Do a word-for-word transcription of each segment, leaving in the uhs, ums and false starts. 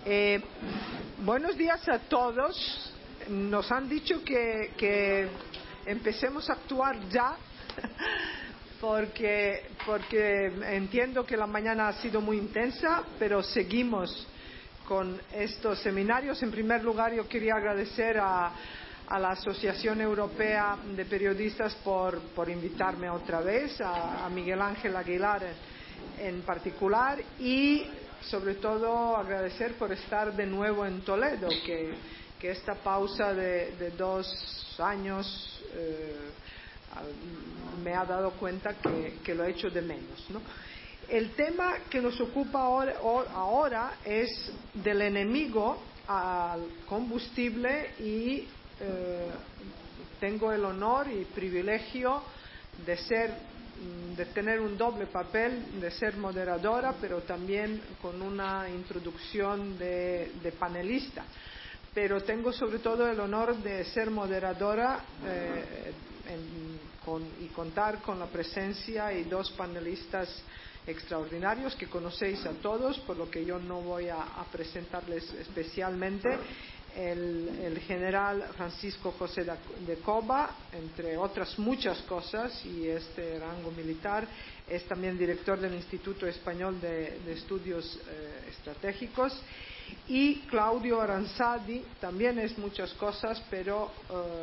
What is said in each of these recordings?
Eh, buenos días a todos. Nos han dicho que, que empecemos a actuar ya, porque, porque entiendo que la mañana ha sido muy intensa, pero seguimos con estos seminarios. En primer lugar, yo quería agradecer a, a la Asociación Europea de Periodistas por, por invitarme otra vez, a, a Miguel Ángel Aguilar en, en particular, y sobre todo agradecer por estar de nuevo en Toledo, que, que esta pausa de, de dos años eh, me ha dado cuenta que, que lo he hecho de menos, ¿no? El tema que nos ocupa ahora, ahora es del enemigo al combustible y eh, tengo el honor y privilegio de ser de tener un doble papel, de ser moderadora, pero también con una introducción de, de panelista. Pero tengo sobre todo el honor de ser moderadora eh, en, con, y contar con la presencia de dos panelistas extraordinarios que conocéis a todos, por lo que yo no voy a, a presentarles especialmente. El, el general Francisco José de Coba, entre otras muchas cosas, y este rango militar, es también director del Instituto Español de, de Estudios eh, Estratégicos, y Claudio Aranzadi también es muchas cosas, pero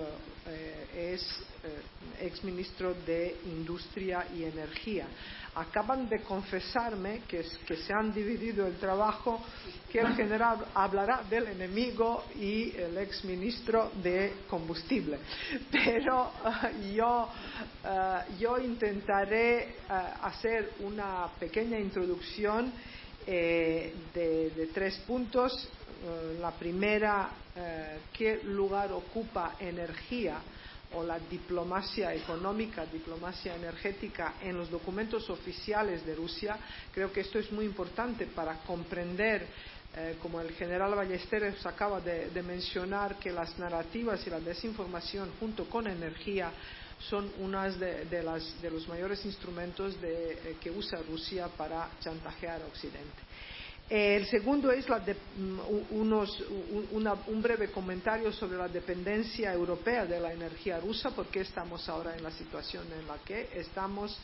eh, es eh, exministro de Industria y Energía. Acaban de confesarme que, que se han dividido el trabajo, que el general hablará del enemigo y el exministro de combustible. Pero uh, yo, uh, yo intentaré uh, hacer una pequeña introducción eh, de, de tres puntos. Uh, la primera, uh, ¿qué lugar ocupa energía o la diplomacia económica, diplomacia energética en los documentos oficiales de Rusia? Creo que esto es muy importante para comprender, eh, como el general Ballesteros acaba de, de mencionar, que las narrativas y la desinformación junto con energía son unas de, de, las, de los mayores instrumentos de, eh, que usa Rusia para chantajear a Occidente. El segundo es la de, unos, una, un breve comentario sobre la dependencia europea de la energía rusa, porque estamos ahora en la situación en la que estamos,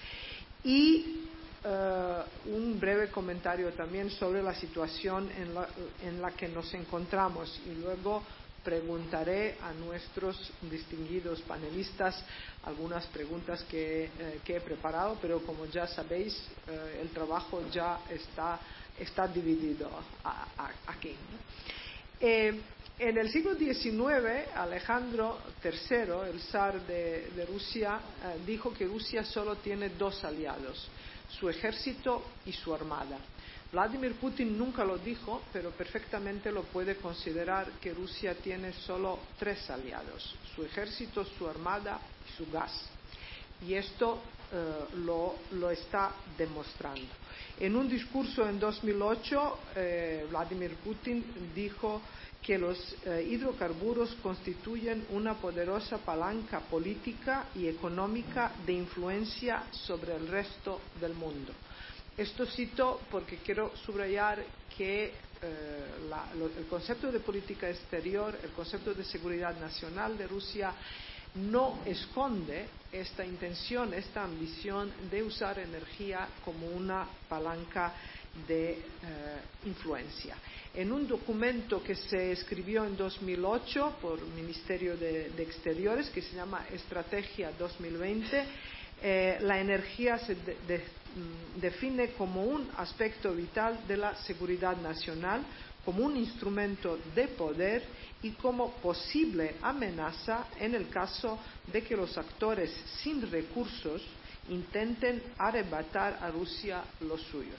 y uh, un breve comentario también sobre la situación en la, en la que nos encontramos, y luego preguntaré a nuestros distinguidos panelistas algunas preguntas que, eh, que he preparado, pero como ya sabéis, eh, el trabajo ya está está dividido a, a, aquí, ¿no? Eh, en el siglo diecinueve, Alejandro tercero, el zar de, de Rusia, eh, dijo que Rusia solo tiene dos aliados, su ejército y su armada. Vladimir Putin nunca lo dijo, pero perfectamente lo puede considerar que Rusia tiene solo tres aliados, su ejército, su armada y su gas. Y esto eh, lo, lo está demostrando. En un discurso en dos mil ocho, eh, Vladimir Putin dijo que los eh, hidrocarburos constituyen una poderosa palanca política y económica de influencia sobre el resto del mundo. Esto cito porque quiero subrayar que eh, la, lo, el concepto de política exterior, el concepto de seguridad nacional de Rusia, no esconde esta intención, esta ambición de usar energía como una palanca de eh, influencia. En un documento que se escribió en dos mil ocho por el Ministerio de, de Exteriores, que se llama Estrategia dos mil veinte, eh, la energía se de, de, define como un aspecto vital de la seguridad nacional, como un instrumento de poder y como posible amenaza en el caso de que los actores sin recursos intenten arrebatar a Rusia los suyos.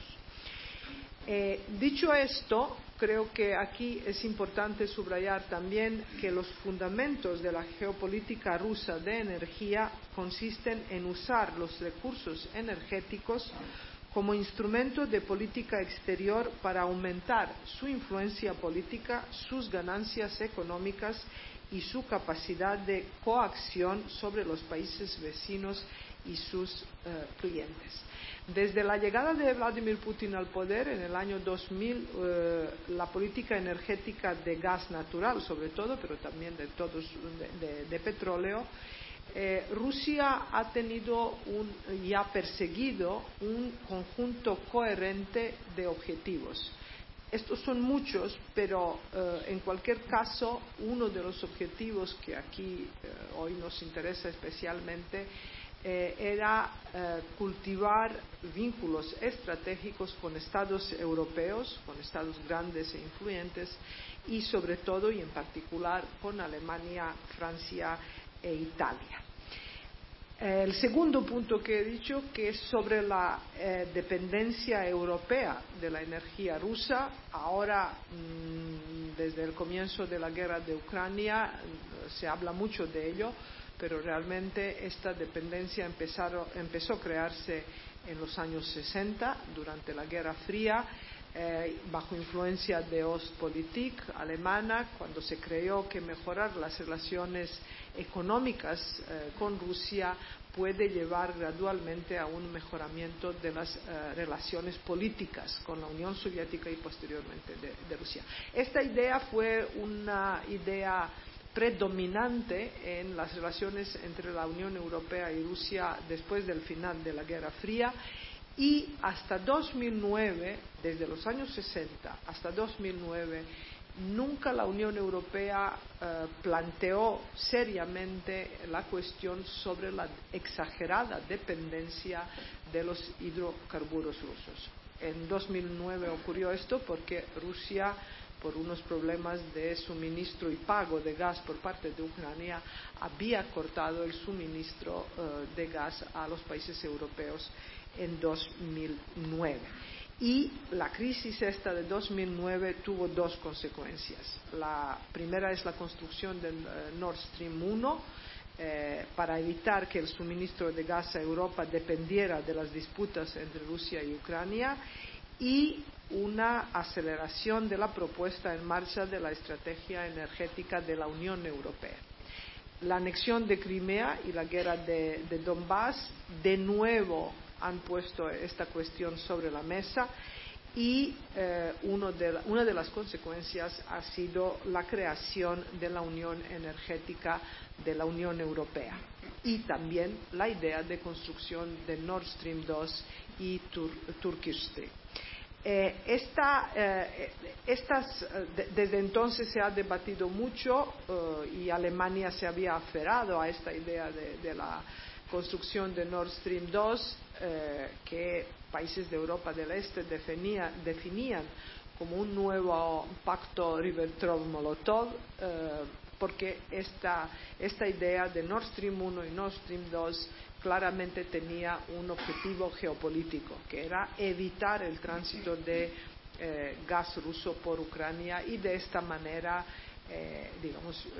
Eh, dicho esto, creo que aquí es importante subrayar también que los fundamentos de la geopolítica rusa de energía consisten en usar los recursos energéticos como instrumento de política exterior para aumentar su influencia política, sus ganancias económicas y su capacidad de coacción sobre los países vecinos y sus eh, clientes. Desde la llegada de Vladimir Putin al poder en el año dos mil, eh, la política energética de gas natural, sobre todo, pero también de, todos, de, de, de petróleo, eh, Rusia ha tenido un, y ha perseguido un conjunto coherente de objetivos. Estos son muchos, pero eh, en cualquier caso, uno de los objetivos que aquí eh, hoy nos interesa especialmente eh, era eh, cultivar vínculos estratégicos con estados europeos, con estados grandes e influyentes, y sobre todo y en particular con Alemania, Francia e Italia. El segundo punto que he dicho, que es sobre la eh, dependencia europea de la energía rusa. Ahora, mmm, desde el comienzo de la guerra de Ucrania, se habla mucho de ello, pero realmente esta dependencia empezaron, empezó a crearse en los años sesenta, durante la Guerra Fría, eh, bajo influencia de Ostpolitik alemana, cuando se creyó que mejorar las relaciones económicas eh, con Rusia puede llevar gradualmente a un mejoramiento de las eh, relaciones políticas con la Unión Soviética y posteriormente de, de Rusia. Esta idea fue una idea predominante en las relaciones entre la Unión Europea y Rusia después del final de la Guerra Fría, y hasta dos mil nueve, desde los años sesenta hasta dos mil nueve, nunca la Unión Europea eh, planteó seriamente la cuestión sobre la exagerada dependencia de los hidrocarburos rusos. En dos mil nueve ocurrió esto porque Rusia, por unos problemas de suministro y pago de gas por parte de Ucrania, había cortado el suministro eh, de gas a los países europeos en dos mil nueve. Y la crisis esta de dos mil nueve tuvo dos consecuencias. La primera es la construcción del uh, Nord Stream uno, eh, para evitar que el suministro de gas a Europa dependiera de las disputas entre Rusia y Ucrania, y una aceleración de la propuesta en marcha de la estrategia energética de la Unión Europea. La anexión de Crimea y la guerra de, de Donbass de nuevo han puesto esta cuestión sobre la mesa, y eh, uno de la, una de las consecuencias ha sido la creación de la Unión Energética de la Unión Europea, y también la idea de construcción de Nord Stream dos y Tur Turkish Stream. Eh, esta, eh, estas, de, desde entonces se ha debatido mucho eh, y Alemania se había aferrado a esta idea de, de la construcción de Nord Stream dos, eh, que países de Europa del Este definía, definían como un nuevo pacto Ribbentrop-Molotov, eh, porque esta, esta idea de Nord Stream uno y Nord Stream dos claramente tenía un objetivo geopolítico, que era evitar el tránsito de eh, gas ruso por Ucrania, y de esta manera, eh, digamos, eh,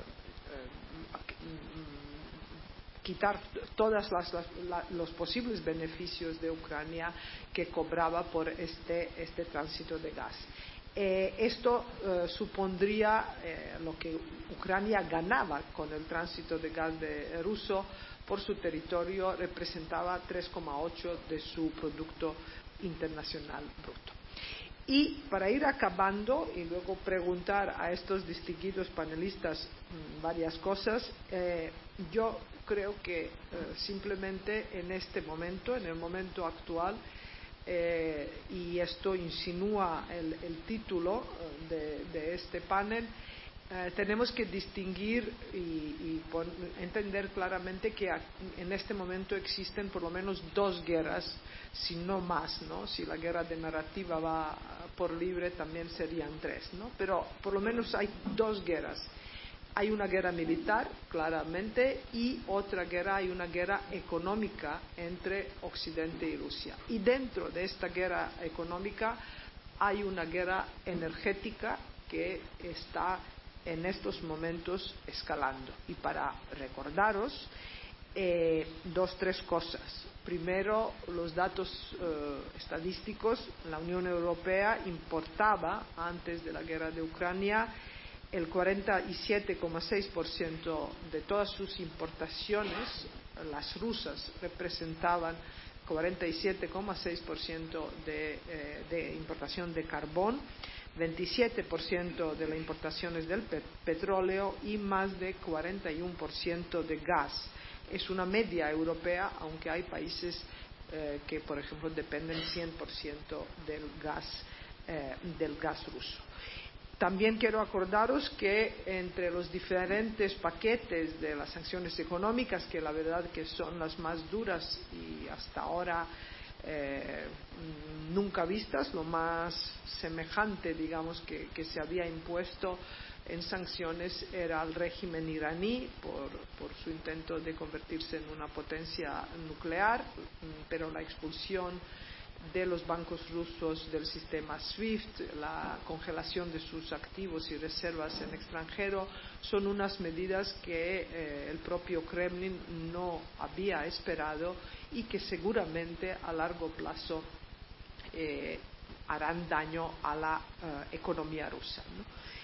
eh, quitar todos los posibles beneficios de Ucrania que cobraba por este, este tránsito de gas. Eh, esto eh, supondría eh, lo que Ucrania ganaba con el tránsito de gas de, ruso por su territorio, representaba tres coma ocho de su Producto Internacional Bruto. Y para ir acabando y luego preguntar a estos distinguidos panelistas mmm, varias cosas, eh, yo creo que eh, simplemente en este momento, en el momento actual, eh, y esto insinúa el, el título de, de este panel, eh, tenemos que distinguir y, y pon, entender claramente que en este momento existen por lo menos dos guerras, si no más, ¿no? Si la guerra de narrativa va por libre, también serían tres, ¿no? Pero por lo menos hay dos guerras. Hay una guerra militar, claramente, y otra guerra, hay una guerra económica entre Occidente y Rusia. Y dentro de esta guerra económica hay una guerra energética que está en estos momentos escalando. Y para recordaros eh, dos, tres cosas. Primero, los datos eh, estadísticos. La Unión Europea importaba, antes de la guerra de Ucrania, el cuarenta y siete coma seis por ciento de todas sus importaciones las rusas representaban cuarenta y siete coma seis por ciento de, eh, de importación de carbón, veintisiete por ciento de las importaciones del pe petróleo y más de cuarenta y uno por ciento de gas. Es una media europea, aunque hay países eh, que, por ejemplo, dependen cien por ciento del gas, eh, del gas ruso. También quiero acordaros que entre los diferentes paquetes de las sanciones económicas, que la verdad que son las más duras y hasta ahora eh, nunca vistas, lo más semejante, digamos, que, que se había impuesto en sanciones era el régimen iraní por, por su intento de convertirse en una potencia nuclear, pero la expulsión de los bancos rusos del sistema SWIFT, la congelación de sus activos y reservas en extranjero, son unas medidas que eh, el propio Kremlin no había esperado y que seguramente a largo plazo eh, harán daño a la uh, economía rusa, ¿no?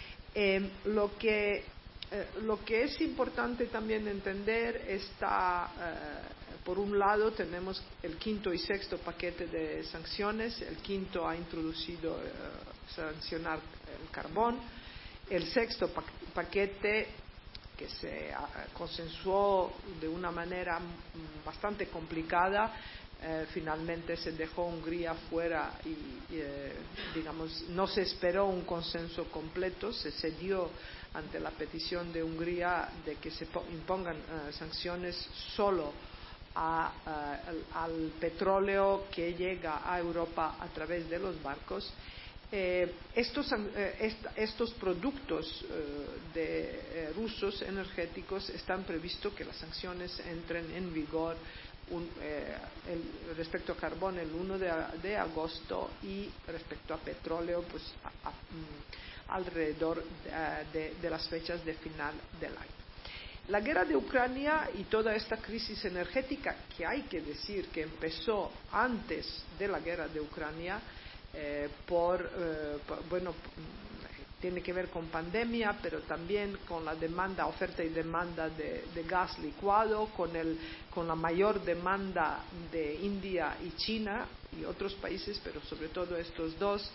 Eh, lo que Eh, lo que es importante también entender está, eh, por un lado, tenemos el quinto y sexto paquete de sanciones. El quinto ha introducido eh, sancionar el carbón. El sexto pa paquete, que se uh, consensuó de una manera bastante complicada, eh, finalmente se dejó Hungría fuera y, y eh, digamos, no se esperó un consenso completo, se cedió ante la petición de Hungría de que se impongan uh, sanciones solo a, uh, al, al petróleo que llega a Europa a través de los barcos. Eh, estos, eh, est estos productos eh, de, eh, rusos energéticos están previsto que las sanciones entren en vigor un, eh, el, respecto a carbón el uno de, de agosto y respecto a petróleo pues a, a, alrededor de, de las fechas de final del año. La guerra de Ucrania y toda esta crisis energética, que hay que decir que empezó antes de la guerra de Ucrania, eh, por, eh, por, bueno, tiene que ver con pandemia, pero también con la demanda, oferta y demanda de, de gas licuado, con, el, con la mayor demanda de India y China y otros países, pero sobre todo estos dos,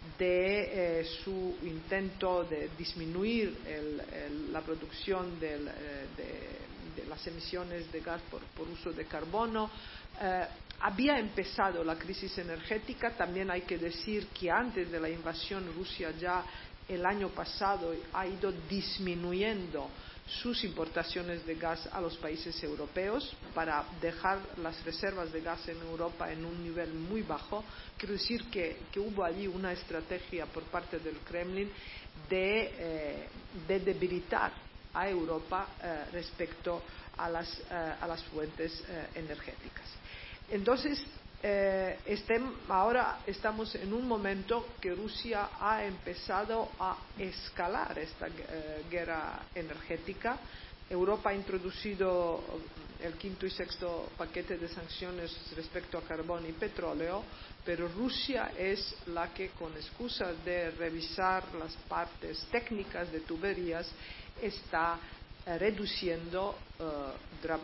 de eh, su intento de disminuir el, el, la producción del, eh, de, de las emisiones de gas por, por uso de carbono. Eh, había empezado la crisis energética. También hay que decir que antes de la invasión Rusia ya el año pasado ha ido disminuyendo sus importaciones de gas a los países europeos para dejar las reservas de gas en Europa en un nivel muy bajo. Quiero decir que, que hubo allí una estrategia por parte del Kremlin de, eh, de debilitar a Europa eh, respecto a las, eh, a las fuentes eh, energéticas. Entonces, eh, estén, ahora estamos en un momento que Rusia ha empezado a escalar esta eh, guerra energética. Europa ha introducido el quinto y sexto paquete de sanciones respecto a carbón y petróleo, pero Rusia es la que, con excusa de revisar las partes técnicas de tuberías, está eh, reduciendo eh, dra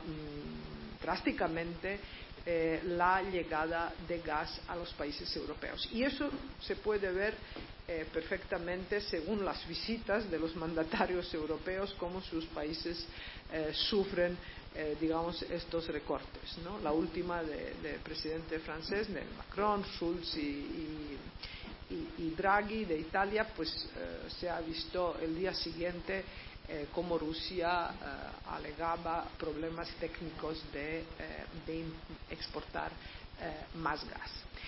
drásticamente Eh, la llegada de gas a los países europeos. Y eso se puede ver eh, perfectamente según las visitas de los mandatarios europeos, cómo sus países eh, sufren, eh, digamos, estos recortes, ¿no? La última del de presidente francés, de Macron, Schulz y, y, y, y Draghi de Italia, pues eh, se ha visto el día siguiente Eh, como Rusia eh, alegaba problemas técnicos de, eh, de exportar eh, más gas.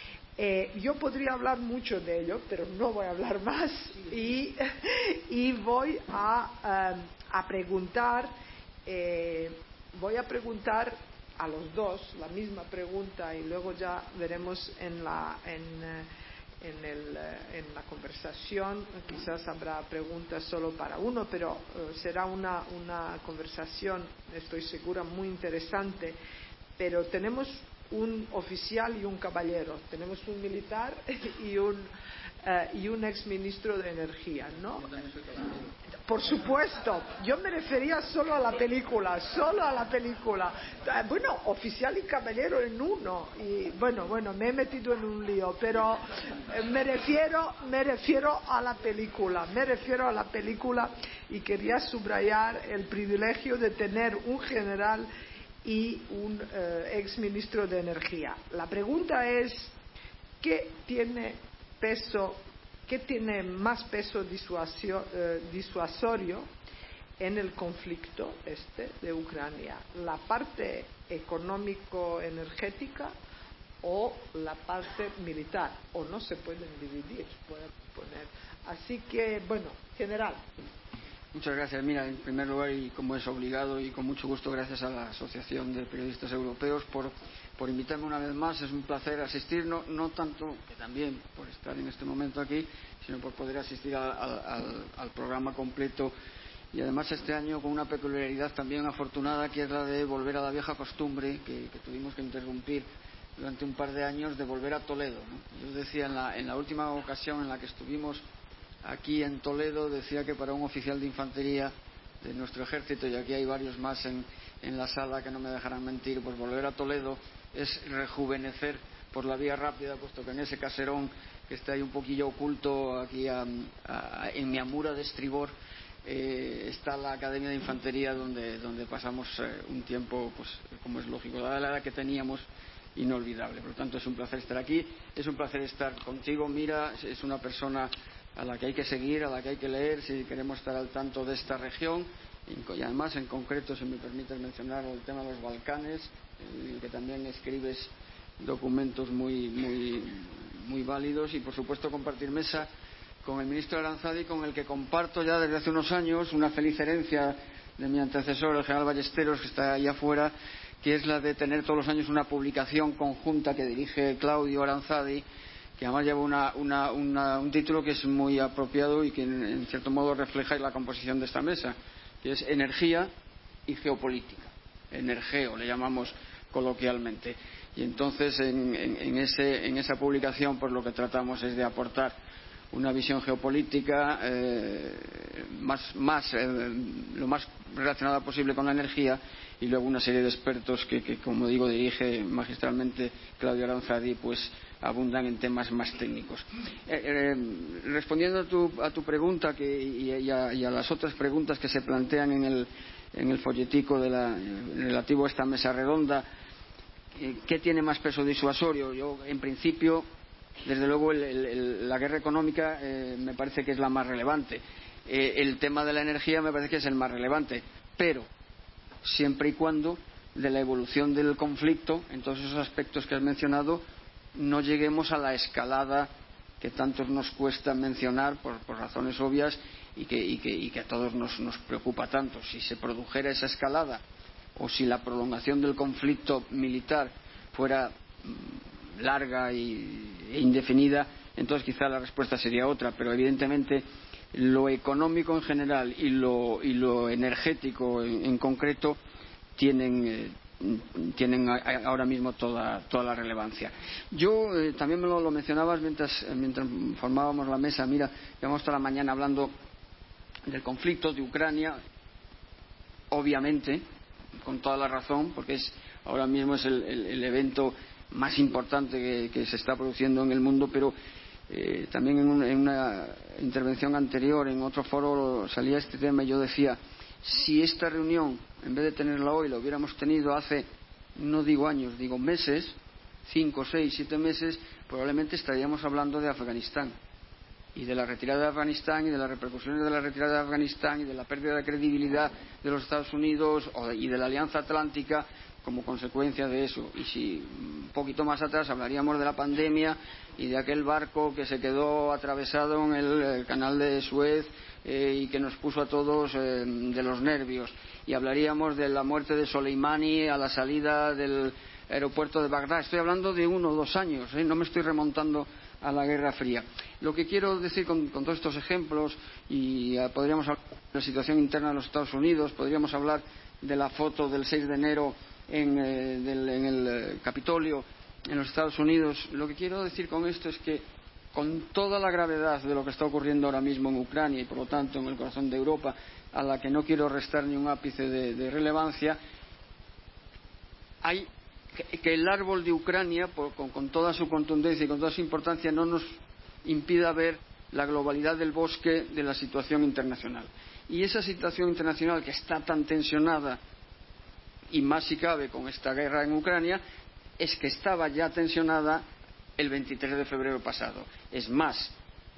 Eh, yo podría hablar mucho de ello, pero no voy a hablar más y, y voy a, um, a preguntar, eh, voy a preguntar a los dos la misma pregunta y luego ya veremos en la en, En, el, en la conversación. Quizás habrá preguntas solo para uno, pero uh, será una, una conversación, estoy segura, muy interesante. Pero tenemos un oficial y un caballero, tenemos un militar y un, uh, y un exministro de Energía, ¿no? Por supuesto, yo me refería solo a la película, solo a la película. Bueno, Oficial y Caballero en uno. Y bueno, bueno, me he metido en un lío, pero me refiero, me refiero a la película, me refiero a la película y quería subrayar el privilegio de tener un general y un eh, ex ministro de Energía. La pregunta es, ¿qué tiene peso? ¿Qué tiene más peso disuasio, eh, disuasorio en el conflicto este de Ucrania? ¿La parte económico-energética o la parte militar? ¿O no se pueden dividir? Pueden poner. Así que, bueno, general. Muchas gracias. Mira, en primer lugar, y como es obligado y con mucho gusto, gracias a la Asociación de Periodistas Europeos por, por invitarme una vez más. Es un placer asistir, no, no tanto que también por estar en este momento aquí, sino por poder asistir a, a, al, al programa completo. Y además este año con una peculiaridad también afortunada, que es la de volver a la vieja costumbre que, que tuvimos que interrumpir durante un par de años, de volver a Toledo, ¿no? Yo decía en la, en la última ocasión en la que estuvimos aquí en Toledo, decía que para un oficial de infantería de nuestro ejército, y aquí hay varios más en, en la sala que no me dejarán mentir, pues volver a Toledo es rejuvenecer por la vía rápida, puesto que en ese caserón que está ahí un poquillo oculto aquí a, a, en Miamura de Estribor eh, está la Academia de Infantería donde, donde pasamos eh, un tiempo, pues como es lógico, dada la edad que teníamos, inolvidable. Por lo tanto, es un placer estar aquí, es un placer estar contigo. Mira, es una persona a la que hay que seguir, a la que hay que leer si queremos estar al tanto de esta región, y además en concreto, si me permites mencionar el tema de los Balcanes, en el que también escribes documentos muy, muy, muy válidos, y por supuesto compartir mesa con el ministro Aranzadi, con el que comparto ya desde hace unos años una feliz herencia de mi antecesor, el general Ballesteros, que está allá afuera, que es la de tener todos los años una publicación conjunta que dirige Claudio Aranzadi, que además lleva una, una, una, un título que es muy apropiado y que en, en cierto modo refleja la composición de esta mesa, que es Energía y Geopolítica. Energeo le llamamos coloquialmente. Y entonces en, en, en, ese, en esa publicación pues lo que tratamos es de aportar una visión geopolítica eh, más, más, eh, lo más relacionada posible con la energía, y luego una serie de expertos que, que como digo, dirige magistralmente Claudio Aranzadi, pues abundan en temas más técnicos. Eh, eh, respondiendo a tu, a tu pregunta que, y, y, a, y a las otras preguntas que se plantean en el, en el folletico de la, relativo a esta mesa redonda, eh, ¿qué tiene más peso disuasorio? Yo, en principio, desde luego, el, el, el, la guerra económica eh, me parece que es la más relevante. Eh, el tema de la energía me parece que es el más relevante, pero siempre y cuando de la evolución del conflicto, en todos esos aspectos que has mencionado, no lleguemos a la escalada que tanto nos cuesta mencionar por, por razones obvias y que, y, que, y que a todos nos, nos preocupa tanto. Si se produjera esa escalada o si la prolongación del conflicto militar fuera mmm, larga y, e indefinida, entonces quizá la respuesta sería otra, pero evidentemente lo económico en general y lo, y lo energético en, en concreto tienen eh, tienen ahora mismo toda, toda la relevancia. Yo eh, también me lo, lo mencionabas mientras, mientras formábamos la mesa. Mira, llevamos toda la mañana hablando del conflicto de Ucrania, obviamente, con toda la razón, porque es ahora mismo es el, el, el evento más importante que, que se está produciendo en el mundo, pero eh, también en, un, en una intervención anterior, en otro foro, salía este tema y yo decía, si esta reunión, en vez de tenerla hoy, la hubiéramos tenido hace, no digo años, digo meses, cinco, seis, siete meses, probablemente estaríamos hablando de Afganistán y de la retirada de Afganistán y de las repercusiones de la retirada de Afganistán y de la pérdida de credibilidad de los Estados Unidos y de la Alianza Atlántica como consecuencia de eso. Y si un poquito más atrás hablaríamos de la pandemia y de aquel barco que se quedó atravesado en el, el canal de Suez eh, y que nos puso a todos eh, de los nervios, y hablaríamos de la muerte de Soleimani a la salida del aeropuerto de Bagdad. Estoy hablando de uno o dos años, ¿eh? No me estoy remontando a la Guerra Fría. Lo que quiero decir con, con todos estos ejemplos, y uh, podríamos hablar de la situación interna de los Estados Unidos, podríamos hablar de la foto del seis de enero en, eh, del, en el eh, Capitolio en los Estados Unidos. Lo que quiero decir con esto es que con toda la gravedad de lo que está ocurriendo ahora mismo en Ucrania y por lo tanto en el corazón de Europa, a la que no quiero restar ni un ápice de, de relevancia, hay que, que el árbol de Ucrania, por, con, con toda su contundencia y con toda su importancia, no nos impida ver la globalidad del bosque de la situación internacional. Y esa situación internacional que está tan tensionada, y más si cabe con esta guerra en Ucrania, es que estaba ya tensionada el veintitrés de febrero pasado. Es más,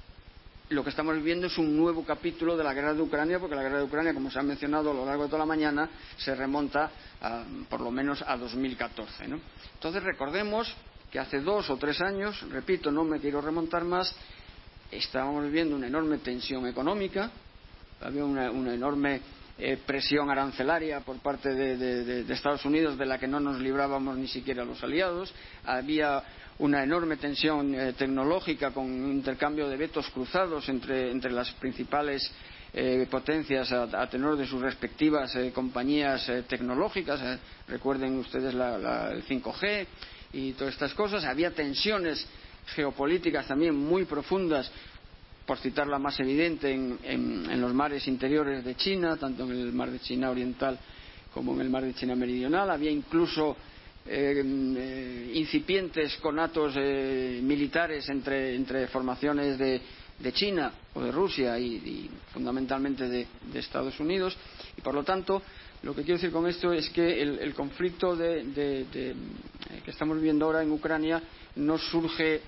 lo que estamos viviendo es un nuevo capítulo de la guerra de Ucrania, porque la guerra de Ucrania, como se ha mencionado a lo largo de toda la mañana, se remonta a, por lo menos a dos mil catorce, ¿no? Entonces recordemos que hace dos o tres años, repito, no me quiero remontar más, estábamos viviendo una enorme tensión económica, había una, una enorme eh, presión arancelaria por parte de, de, de, de Estados Unidos, de la que no nos librábamos ni siquiera los aliados, había una enorme tensión eh, tecnológica con un intercambio de vetos cruzados entre, entre las principales eh, potencias a, a tenor de sus respectivas eh, compañías eh, tecnológicas. Eh, recuerden ustedes la, la, el cinco G y todas estas cosas. Había tensiones geopolíticas también muy profundas, por citar la más evidente, en, en, en los mares interiores de China, tanto en el mar de China Oriental como en el mar de China Meridional. Había incluso eh, eh, incipientes conatos eh, militares entre, entre formaciones de, de China o de Rusia y, y fundamentalmente de, de Estados Unidos. Y por lo tanto, lo que quiero decir con esto es que el, el conflicto de, de, de, que estamos viviendo ahora en Ucrania no surge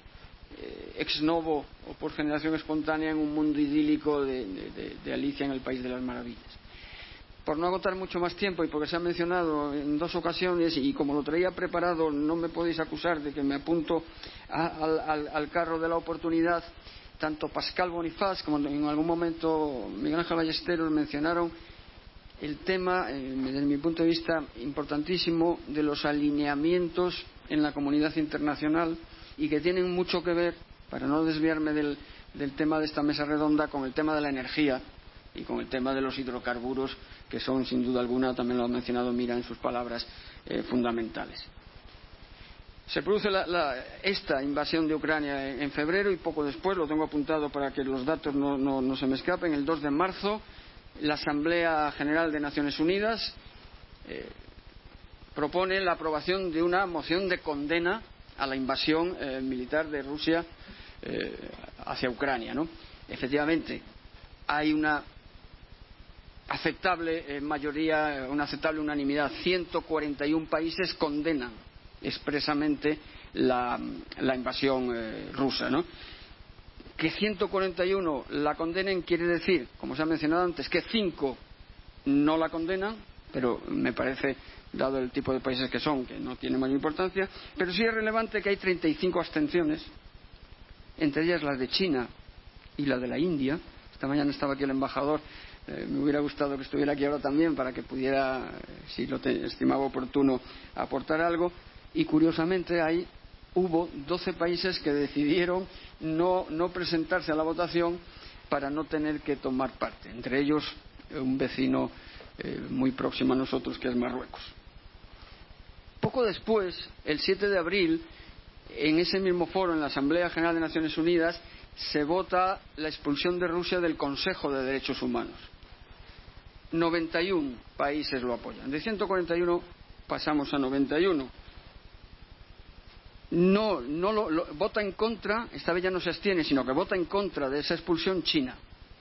ex novo o por generación espontánea en un mundo idílico de, de, de Alicia en el País de las Maravillas. Por no agotar mucho más tiempo y porque se ha mencionado en dos ocasiones, y como lo traía preparado no me podéis acusar de que me apunto a, al, al carro de la oportunidad, tanto Pascal Bonifaz como en algún momento Miguel Ángel Ballesteros mencionaron el tema, eh, desde mi punto de vista, importantísimo de los alineamientos en la comunidad internacional, y que tienen mucho que ver, para no desviarme del, del tema de esta mesa redonda, con el tema de la energía y con el tema de los hidrocarburos, que son, sin duda alguna, también lo ha mencionado Mira en sus palabras, eh, fundamentales. Se produce la, la, esta invasión de Ucrania en, en febrero, y poco después, lo tengo apuntado para que los datos no, no, no se me escapen, el dos de marzo, la Asamblea General de Naciones Unidas eh, propone la aprobación de una moción de condena a la invasión eh, militar de Rusia eh, hacia Ucrania, ¿no? Efectivamente, hay una aceptable eh, mayoría, una aceptable unanimidad. ciento cuarenta y uno países condenan expresamente la, la invasión eh, rusa, ¿no? Que ciento cuarenta y uno la condenen quiere decir, como se ha mencionado antes, que cinco no la condenan, pero me parece, dado el tipo de países que son, que no tiene mayor importancia. Pero sí es relevante que hay treinta y cinco abstenciones, entre ellas las de China y la de la India. Esta mañana estaba aquí el embajador, eh, me hubiera gustado que estuviera aquí ahora también para que pudiera, si lo te, estimaba oportuno, aportar algo. Y curiosamente hay, hubo doce países que decidieron no, no presentarse a la votación para no tener que tomar parte, entre ellos un vecino eh, muy próximo a nosotros, que es Marruecos. Poco después, el siete de abril, en ese mismo foro, en la Asamblea General de Naciones Unidas, se vota la expulsión de Rusia del Consejo de Derechos Humanos. noventa y uno países lo apoyan. De ciento cuarenta y uno pasamos a noventa y uno. No, no lo, lo, vota en contra, esta vez ya no se abstiene, sino que vota en contra de esa expulsión China.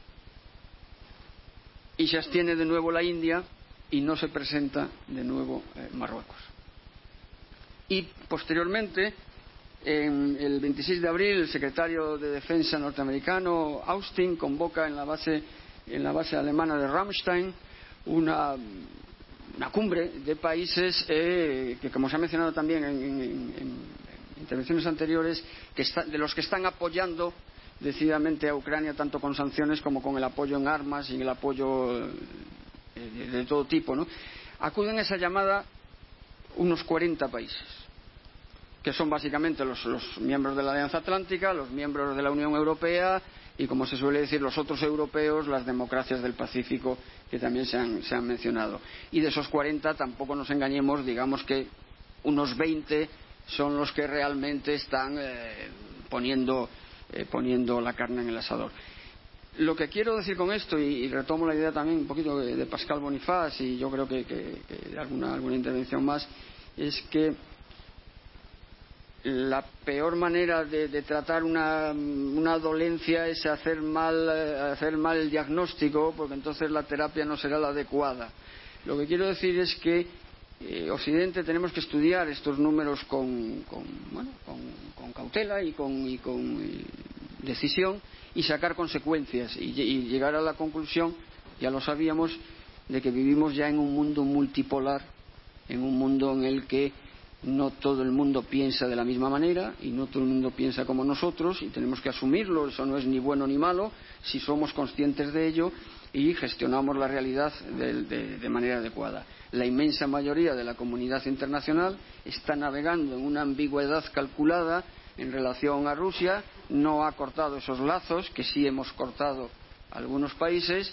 Y se abstiene de nuevo la India, y no se presenta de nuevo eh, Marruecos. Y posteriormente, en el veintiséis de abril, el secretario de Defensa norteamericano Austin convoca en la base, en la base alemana de Ramstein una, una cumbre de países eh, que, como se ha mencionado también en, en, en intervenciones anteriores, que está, de los que están apoyando decididamente a Ucrania, tanto con sanciones como con el apoyo en armas y el apoyo eh, de, de todo tipo, ¿no? Acuden a esa llamada unos cuarenta países, que son básicamente los, los miembros de la Alianza Atlántica, los miembros de la Unión Europea y, como se suele decir, los otros europeos, las democracias del Pacífico, que también se han, se han mencionado. Y de esos cuarenta, tampoco nos engañemos, digamos que unos veinte son los que realmente están eh, poniendo eh, poniendo la carne en el asador. Lo que quiero decir con esto, y, y retomo la idea también un poquito de, de Pascal Bonifaz, y yo creo que, que, que alguna, alguna intervención más, es que la peor manera de, de tratar una, una dolencia es hacer mal, hacer mal el diagnóstico, porque entonces la terapia no será la adecuada. Lo que quiero decir es que eh, Occidente tenemos que estudiar estos números con, con, bueno, con, con cautela y con, y con y decisión, y sacar consecuencias y, y llegar a la conclusión, ya lo sabíamos, de que vivimos ya en un mundo multipolar, en un mundo en el que no todo el mundo piensa de la misma manera y no todo el mundo piensa como nosotros, y tenemos que asumirlo. Eso no es ni bueno ni malo si somos conscientes de ello y gestionamos la realidad de, de, de manera adecuada. La inmensa mayoría de la comunidad internacional está navegando en una ambigüedad calculada en relación a Rusia, no ha cortado esos lazos que sí hemos cortado algunos países,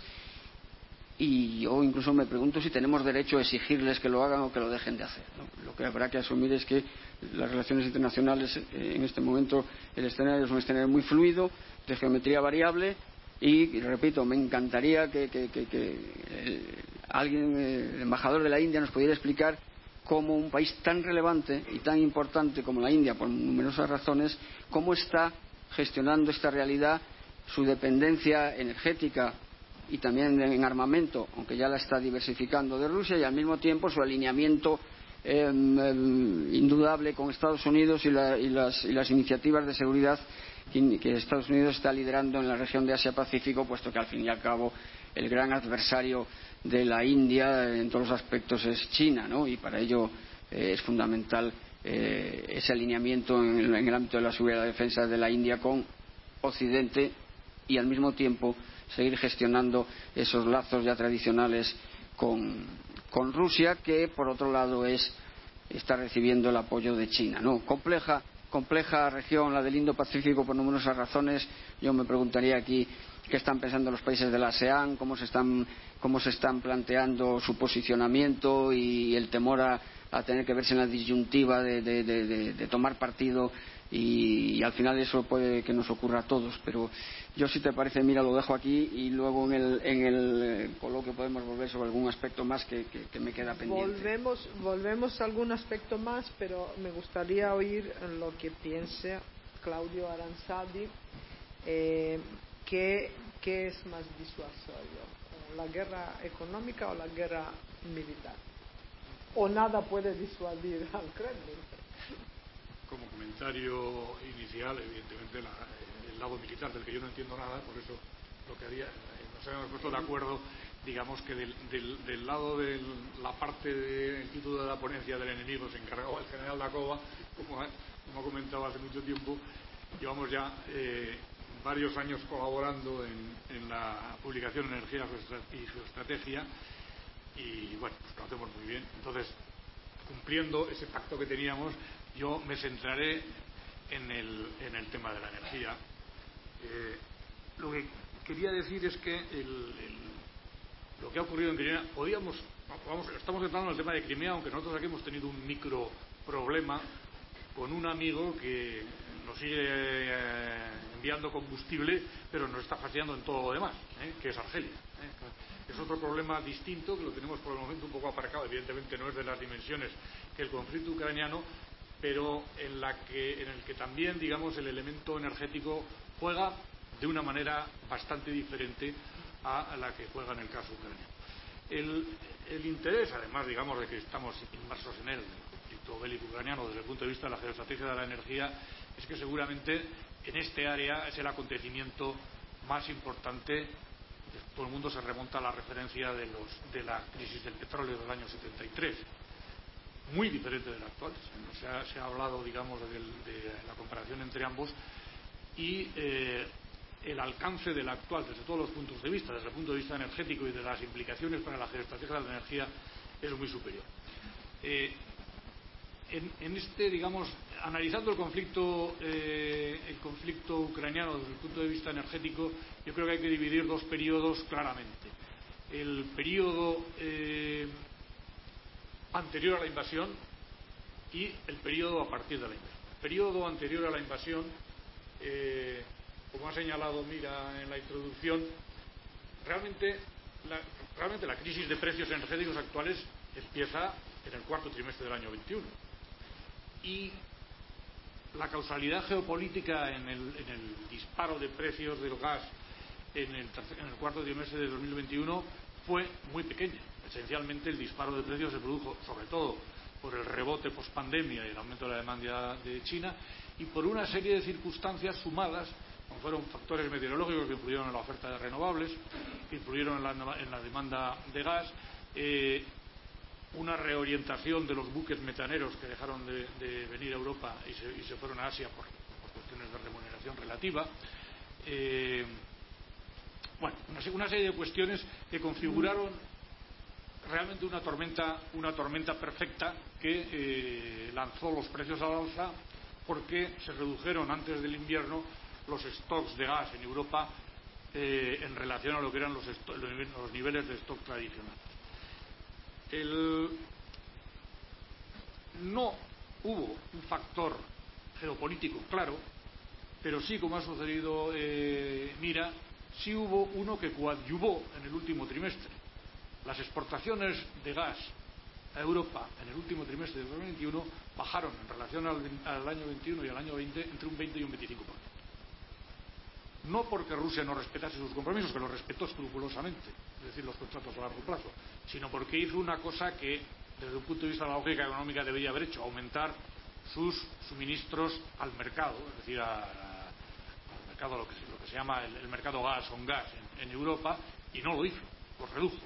y yo incluso me pregunto si tenemos derecho a exigirles que lo hagan o que lo dejen de hacer, ¿no? Lo que habrá que asumir es que las relaciones internacionales, eh, en este momento el escenario es un escenario muy fluido, de geometría variable, y, y repito, me encantaría que, que, que, que eh, alguien, eh, el embajador de la India, nos pudiera explicar cómo un país tan relevante y tan importante como la India, por numerosas razones, cómo está gestionando esta realidad, su dependencia energética y también en armamento, aunque ya la está diversificando, de Rusia, y al mismo tiempo su alineamiento eh, eh, indudable con Estados Unidos y, la, y, las, y las iniciativas de seguridad que, que Estados Unidos está liderando en la región de Asia-Pacífico, puesto que al fin y al cabo el gran adversario de la India en todos los aspectos es China, ¿no? Y para ello eh, es fundamental eh, ese alineamiento en el, en el ámbito de la seguridad y la defensa de la India con Occidente, y al mismo tiempo seguir gestionando esos lazos ya tradicionales con, con Rusia, que por otro lado es está recibiendo el apoyo de China, ¿no? Compleja, compleja región la del Indo-Pacífico por numerosas razones. Yo me preguntaría aquí qué están pensando los países de la ASEAN, cómo se están, cómo se están planteando su posicionamiento, y el temor a, a tener que verse en la disyuntiva de, de, de, de, de tomar partido, y, y al final eso puede que nos ocurra a todos. Pero yo, si te parece, mira, lo dejo aquí, y luego en el, en el coloquio podemos volver sobre algún aspecto más que, que, que me queda pendiente. Volvemos, volvemos a algún aspecto más, pero me gustaría oír lo que piense Claudio Aranzadi. Eh, ¿qué, ¿Qué es más disuasorio? ¿La guerra económica o la guerra militar? ¿O nada puede disuadir al Kremlin? Como comentario inicial, evidentemente la, el lado militar, del que yo no entiendo nada, por eso lo que haría, nos habíamos puesto de acuerdo, digamos que del, del, del lado de la parte del Instituto de la Ponencia del Enemigo se encargaba el general Dacova, como, como ha comentado hace mucho tiempo. Llevamos ya eh, varios años colaborando en, en la publicación Energía y su estrategia, y bueno, pues lo hacemos muy bien. Entonces, cumpliendo ese pacto que teníamos, yo me centraré en el, en el tema de la energía. Eh, lo que quería decir es que el, el, lo que ha ocurrido en Crimea, podíamos, vamos, estamos entrando en el tema de Crimea, aunque nosotros aquí hemos tenido un micro problema con un amigo que nos sigue eh, enviando combustible, pero nos está fastidiando en todo lo demás, ¿eh? que es Argelia. ¿eh? Es otro problema distinto, que lo tenemos por el momento un poco aparcado. Evidentemente no es de las dimensiones que el conflicto ucraniano, pero en, la que, en el que también, digamos, el elemento energético juega de una manera bastante diferente a la que juega en el caso ucraniano. El, el interés, además, digamos, de que estamos inmersos en él, el conflicto bélico ucraniano, desde el punto de vista de la geoestrategia de la energía, es que seguramente en este área es el acontecimiento más importante. Todo el mundo se remonta a la referencia de, los, de la crisis del petróleo del año setenta y tres, muy diferente de la actual. Se ha, se ha hablado, digamos, de, de la comparación entre ambos, y eh, el alcance de la actual, desde todos los puntos de vista, desde el punto de vista energético y de las implicaciones para la geoestrategia de la energía, es muy superior. Eh, en, en este, digamos, analizando el conflicto, eh, el conflicto ucraniano desde el punto de vista energético, yo creo que hay que dividir dos periodos claramente. El periodo eh, anterior a la invasión y el periodo a partir de la invasión. El periodo anterior a la invasión, eh, como ha señalado Mira en la introducción, realmente la, realmente la crisis de precios energéticos actuales empieza en el cuarto trimestre del año veintiuno. Y la causalidad geopolítica en el, en el disparo de precios del gas en el, tercer, en el cuarto trimestre de dos mil veintiuno fue muy pequeña. Esencialmente el disparo de precios se produjo sobre todo por el rebote pospandemia y el aumento de la demanda de China y por una serie de circunstancias sumadas, como fueron factores meteorológicos que influyeron en la oferta de renovables, que influyeron en la, en la demanda de gas, eh, una reorientación de los buques metaneros que dejaron de, de venir a Europa y se, y se fueron a Asia por, por cuestiones de remuneración relativa. Eh, bueno, una, una serie de cuestiones que configuraron realmente una tormenta, una tormenta perfecta que eh, lanzó los precios al alza porque se redujeron antes del invierno los stocks de gas en Europa eh, en relación a lo que eran los, los niveles de stock tradicionales. El... No hubo un factor geopolítico claro, pero sí, como ha sucedido eh, Mira, sí hubo uno que coadyuvó en el último trimestre. Las exportaciones de gas a Europa en el último trimestre de dos mil veintiuno bajaron en relación al, al año veintiuno y al año veinte entre un veinte y un veinticinco por ciento. No porque Rusia no respetase sus compromisos, que los respetó escrupulosamente, es decir, los contratos a largo plazo, sino porque hizo una cosa que, desde un punto de vista de la lógica económica, debería haber hecho: aumentar sus suministros al mercado, es decir, a, a, al mercado, lo que, lo que se llama el, el mercado gas on gas en, en Europa, y no lo hizo, los redujo,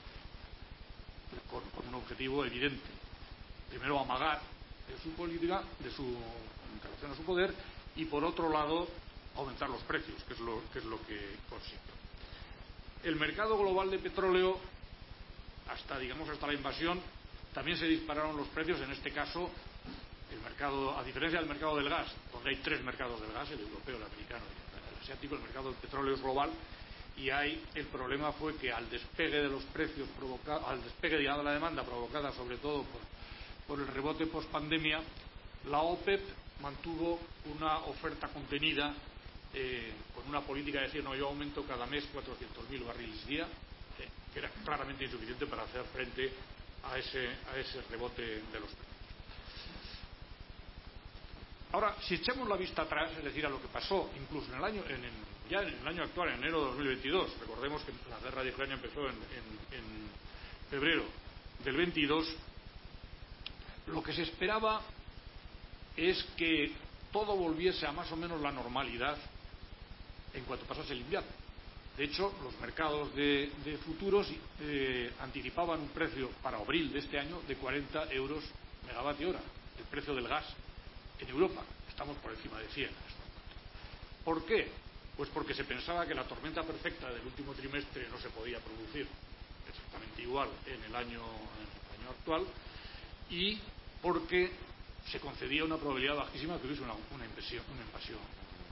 con, con un objetivo evidente. Primero, amagar de su política, de su en relación a su poder, y por otro lado, aumentar los precios, que es lo que, es lo que consiguió. El mercado global de petróleo, hasta digamos hasta la invasión, también se dispararon los precios. En este caso, el mercado, a diferencia del mercado del gas, donde hay tres mercados del gas, el europeo, el americano y el asiático, el mercado del petróleo es global, y ahí el problema fue que al despegue de los precios provocado, al despegue de la demanda provocada sobre todo por, por el rebote post-pandemia, la OPEP mantuvo una oferta contenida eh, con una política de decir: no, yo aumento cada mes cuatrocientos mil barriles día, eh, que era claramente insuficiente para hacer frente a ese, a ese rebote de los precios. Ahora, si echamos la vista atrás, es decir, a lo que pasó incluso en el año, en el, ya en el año actual, en enero de dos mil veintidós, recordemos que la guerra de Ucrania empezó en, en, en febrero del veintidós, lo que se esperaba es que todo volviese a más o menos la normalidad en cuanto pasase el invierno. De hecho, los mercados de, de futuros eh, anticipaban un precio para abril de este año de cuarenta euros megavatio hora, el precio del gas en Europa. Estamos por encima de cien. ¿Por qué? Pues porque se pensaba que la tormenta perfecta del último trimestre no se podía producir exactamente igual en el año, en el año actual, y porque se concedía una probabilidad bajísima de que hubiese una, una invasión, una invasión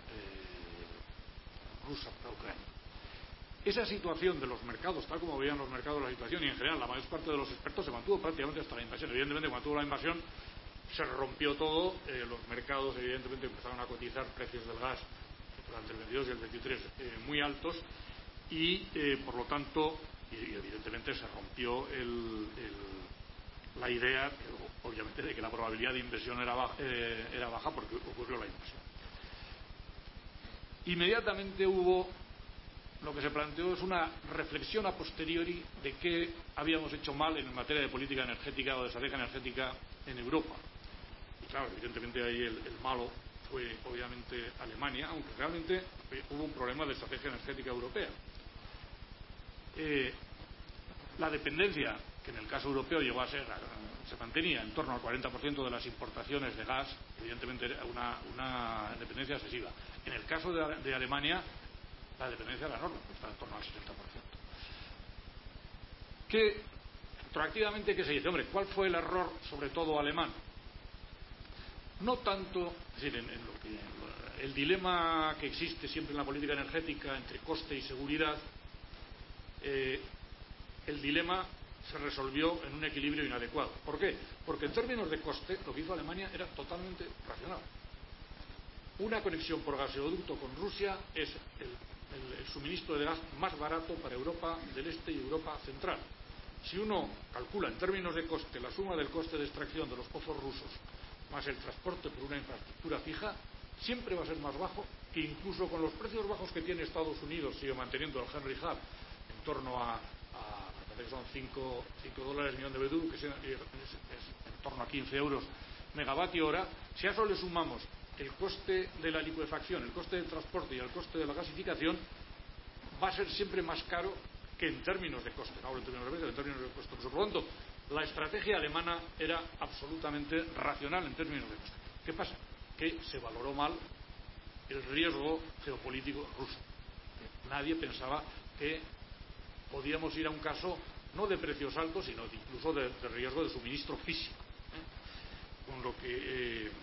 eh, rusa para Ucrania. Esa situación de los mercados, tal como veían los mercados la situación, y en general la mayor parte de los expertos, se mantuvo prácticamente hasta la invasión. Evidentemente, cuando tuvo la invasión, se rompió todo, eh, los mercados evidentemente empezaron a cotizar precios del gas durante el veintidós y el veintitrés eh, muy altos, y eh, por lo tanto, y, evidentemente se rompió el, el, la idea, obviamente, de que la probabilidad de inversión era baja, eh, era baja porque ocurrió la invasión. Inmediatamente hubo, lo que se planteó es una reflexión a posteriori de qué habíamos hecho mal en materia de política energética o de estrategia energética en Europa. Y claro, evidentemente ahí el, el malo fue obviamente Alemania, aunque realmente hubo un problema de estrategia energética europea. Eh, la dependencia, que en el caso europeo llegó a ser, se mantenía en torno al cuarenta por ciento de las importaciones de gas, evidentemente era una, una dependencia excesiva. En el caso de, de Alemania, la dependencia era enorme, está en torno al sesenta por ciento. Que, retroactivamente, ¿qué se dice? Hombre, ¿cuál fue el error, sobre todo alemán? No tanto, es decir, en, en lo que, en el dilema que existe siempre en la política energética entre coste y seguridad, eh, el dilema se resolvió en un equilibrio inadecuado. ¿Por qué? Porque en términos de coste, lo que hizo Alemania era totalmente racional. una conexión por gasoducto con Rusia es el, el, el suministro de gas más barato para Europa del Este y Europa Central. Si uno calcula en términos de coste la suma del coste de extracción de los pozos rusos más el transporte por una infraestructura fija, siempre va a ser más bajo que incluso con los precios bajos que tiene Estados Unidos, sigue manteniendo el Henry Hub en torno a, a me parece que son cinco dólares millón de B D U, que es, es, es en torno a quince euros megavatio hora. Si a eso le sumamos el coste de la licuefacción, el coste del transporte y el coste de la gasificación, va a ser siempre más caro que en términos de coste, no hablo en términos de precio, en términos de coste. Por lo tanto, la estrategia alemana era absolutamente racional en términos de coste. ¿Qué pasa? Que se valoró mal el riesgo geopolítico ruso. Nadie pensaba que podíamos ir a un caso no de precios altos, sino incluso de, de riesgo de suministro físico. ¿eh? Con lo que eh,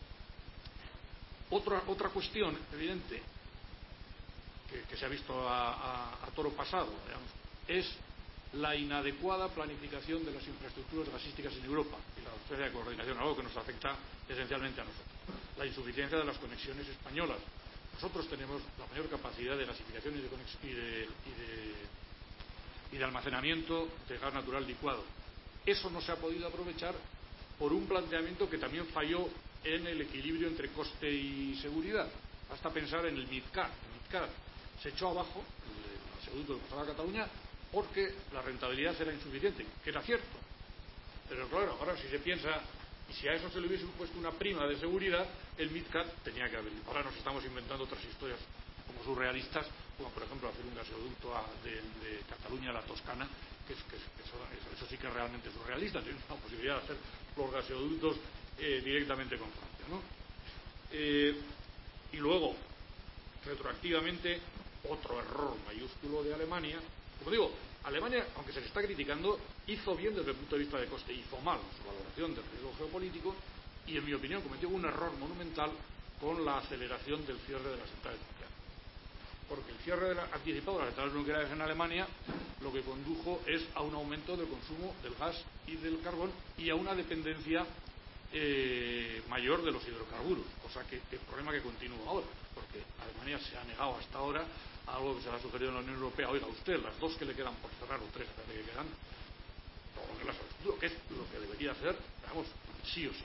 otra, otra cuestión evidente que, que se ha visto a, a, a toro pasado, digamos, es la inadecuada planificación de las infraestructuras gasísticas en Europa y la ausencia de coordinación, algo que nos afecta esencialmente a nosotros. La insuficiencia de las conexiones españolas. Nosotros tenemos la mayor capacidad de gasificación y de, y de, y de, y de almacenamiento de gas natural licuado. Eso no se ha podido aprovechar por un planteamiento que también falló en el equilibrio entre coste y seguridad. Basta pensar en el MidCat. El MidCat se echó abajo, el gasoducto que pasaba a Cataluña, porque la rentabilidad era insuficiente, que era cierto. Pero claro, ahora si se piensa, y si a eso se le hubiese puesto una prima de seguridad, el MidCat tenía que haber. Ahora nos estamos inventando otras historias como surrealistas, como por ejemplo hacer un gasoducto a, de, de Cataluña a la Toscana, que, es, que, es, que eso, eso, eso sí que es realmente surrealista. Tiene una posibilidad de hacer los gasoductos eh, directamente con Francia, ¿no? Eh, y luego, retroactivamente, otro error mayúsculo de Alemania. Como digo, Alemania, aunque se le está criticando, hizo bien desde el punto de vista de coste, hizo mal en su valoración del riesgo geopolítico y, en mi opinión, cometió un error monumental con la aceleración del cierre de las centrales nucleares. Porque el cierre de la, anticipado de las centrales nucleares en Alemania lo que condujo es a un aumento del consumo del gas y del carbón y a una dependencia eh, mayor de los hidrocarburos, cosa que el problema que continúa ahora, porque Alemania se ha negado hasta ahora a algo que se le ha sugerido en la Unión Europea. Oiga, usted, las dos que le quedan por cerrar, o tres que quedan, pónganlas al futuro, que es lo que debería hacer, digamos, sí o sí.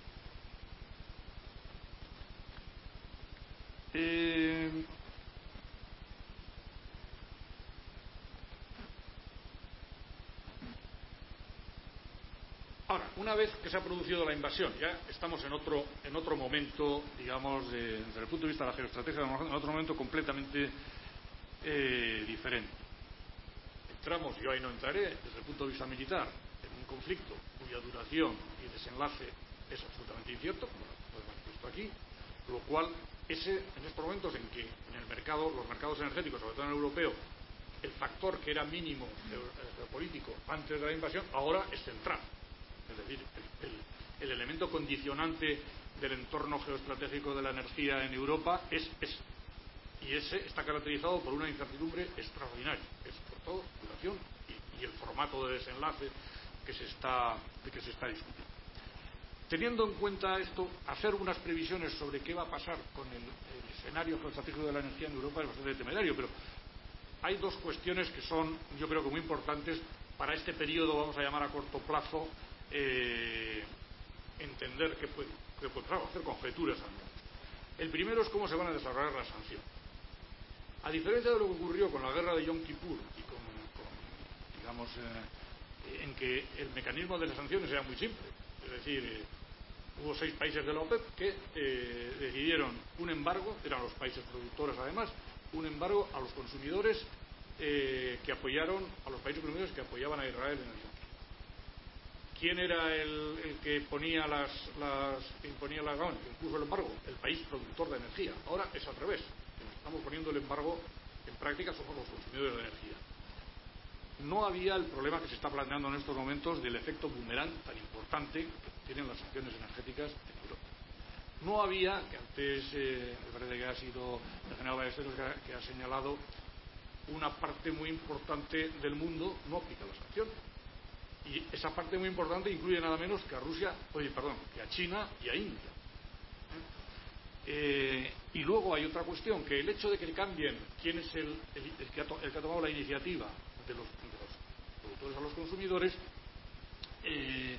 Eh... Ahora, una vez que se ha producido la invasión, ya estamos en otro, en otro momento, digamos, de, desde el punto de vista de la geoestrategia, en otro momento completamente eh, diferente. Entramos, yo ahí no entraré, desde el punto de vista militar, en un conflicto cuya duración y desenlace es absolutamente incierto, como lo hemos visto aquí, lo cual, ese, en estos momentos en que en el mercado, los mercados energéticos, sobre todo en el europeo, el factor que era mínimo geopolítico antes de la invasión, ahora es central. Es decir, el, el, el elemento condicionante del entorno geoestratégico de la energía en Europa es ese. Y ese está caracterizado por una incertidumbre extraordinaria, es por todo duración y, y el formato de desenlace que se está, de que se está discutiendo. Teniendo en cuenta esto, hacer unas previsiones sobre qué va a pasar con el, el escenario geoestratégico de la energía en Europa es bastante temerario, pero hay dos cuestiones que son, yo creo que muy importantes para este periodo, vamos a llamar a corto plazo, eh, entender que puede, que puede claro, hacer conjeturas al menos. El primero es cómo se van a desarrollar las sanciones. A diferencia de lo que ocurrió con la guerra de Yom Kippur y con, con digamos, eh, en que el mecanismo de las sanciones era muy simple, es decir, eh, hubo seis países de la OPEP que eh, decidieron un embargo, eran los países productores además, un embargo a los consumidores eh, que apoyaron, a los países consumidores que apoyaban a Israel en el Yom Kippur. ¿Quién era el, el que ponía las, las que imponía la bueno, que impuso el embargo? El país productor de energía. Ahora es al revés. Estamos poniendo el embargo en práctica, somos los consumidores de energía. No había el problema que se está planteando en estos momentos del efecto boomerang tan importante que tienen las sanciones energéticas en Europa. No había, que antes eh, me parece que ha sido el general Ballesteros que ha, que ha señalado, una parte muy importante del mundo no aplica las sanciones. Y esa parte muy importante incluye nada menos que a Rusia, oye, perdón, que a China y a India. Eh, Y luego hay otra cuestión, que el hecho de que cambien quién es el, el, el, que, ha to, el que ha tomado la iniciativa de los, de los productores a los consumidores, eh,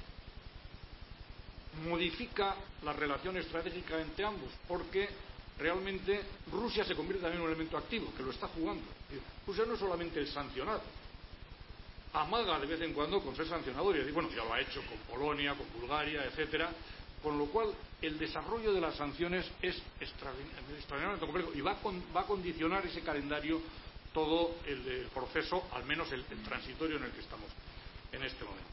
modifica la relación estratégica entre ambos, porque realmente Rusia se convierte también en un elemento activo, que lo está jugando. Rusia no es solamente el sancionado, amaga de vez en cuando con ser sancionador, y bueno, ya lo ha hecho con Polonia, con Bulgaria, etcétera, con lo cual el desarrollo de las sanciones es extraordinariamente complejo y va a, con, va a condicionar ese calendario todo el, el proceso, al menos el, el transitorio en el que estamos en este momento.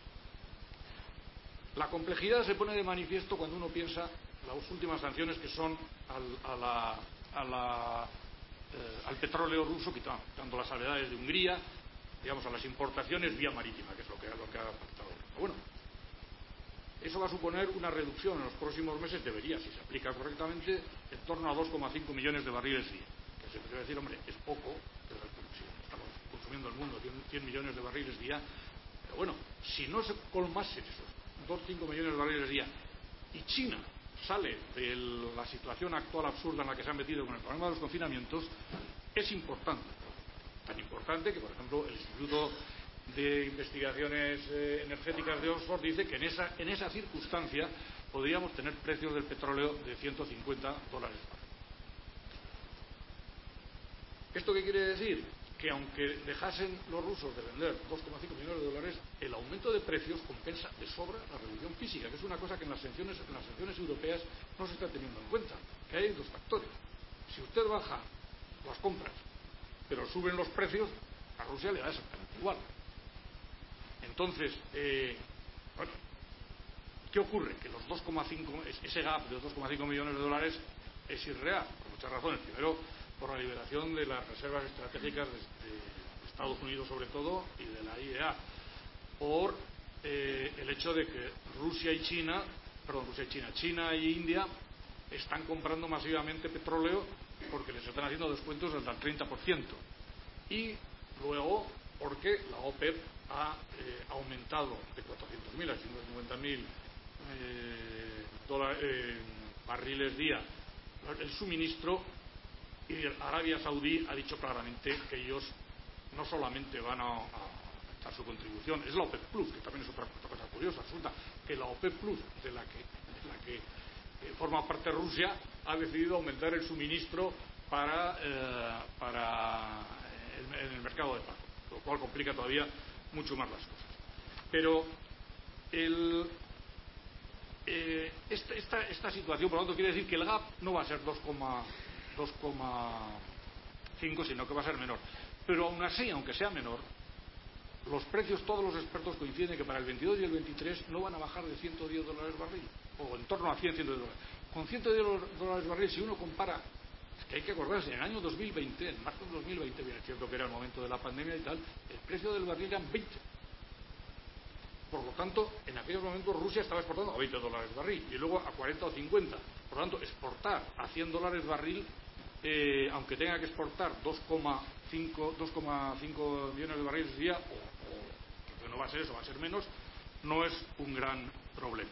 La complejidad se pone de manifiesto cuando uno piensa las últimas sanciones que son al, a la, a la, eh, al petróleo ruso, quitando las salvedades de Hungría, digamos, a las importaciones vía marítima, que es lo que, lo que ha pactado. Bueno, eso va a suponer una reducción en los próximos meses, debería, si se aplica correctamente, en torno a dos coma cinco millones de barriles día. Que se puede decir, hombre, es poco, pero si estamos consumiendo el mundo cien millones de barriles día, pero bueno, si no se colmasen esos dos coma cinco millones de barriles día y China sale de la situación actual absurda en la que se han metido con el problema de los confinamientos, es importante. Tan importante que, por ejemplo, el Instituto de Investigaciones eh, Energéticas de Oxford dice que en esa, en esa circunstancia podríamos tener precios del petróleo de ciento cincuenta dólares. ¿Esto qué quiere decir? Que aunque dejasen los rusos de vender dos coma cinco millones de dólares, el aumento de precios compensa de sobra la reducción física, que es una cosa que en las sanciones, en las sanciones europeas no se está teniendo en cuenta, que hay dos factores. Si usted baja las compras, pero suben los precios, a Rusia le da exactamente igual. Entonces, eh, bueno, ¿qué ocurre? Que los dos coma cinco, ese gap de los dos coma cinco millones de dólares es irreal, por muchas razones. Primero, por la liberación de las reservas estratégicas de, de Estados Unidos, sobre todo, y de la I E A, por eh, el hecho de que Rusia y China, perdón, Rusia y China, China e India están comprando masivamente petróleo porque les están haciendo descuentos hasta el treinta por ciento. Y luego, porque la OPEP ha eh, aumentado de cuatrocientos mil a ciento cincuenta mil eh, eh, barriles día el suministro, y Arabia Saudí ha dicho claramente que ellos no solamente van a, a dar su contribución, es la OPEP Plus, que también es otra, otra cosa curiosa. Resulta que la OPEP Plus, de la que, de la que eh, forma parte Rusia, ha decidido aumentar el suministro para, eh, para el, en el mercado de pago, lo cual complica todavía mucho más las cosas. Pero el, eh, esta, esta, esta situación, por lo tanto, quiere decir que el gap no va a ser dos coma cinco, sino que va a ser menor. Pero aún así, aunque sea menor, los precios, todos los expertos coinciden que para el veintidós y el veintitrés no van a bajar de ciento diez dólares barril, o en torno a cien, ciento diez dólares. Con ciento diez dólares barril, si uno compara, es que hay que acordarse, en el año dos mil veinte, en marzo de dos mil veinte, bien es cierto que era el momento de la pandemia y tal, el precio del barril era veinte. Por lo tanto, en aquellos momentos Rusia estaba exportando a veinte dólares barril y luego a cuarenta o cincuenta. Por lo tanto, exportar a cien dólares barril, eh, aunque tenga que exportar dos coma cinco millones de barriles al día, o, o que no va a ser eso, va a ser menos, no es un gran problema.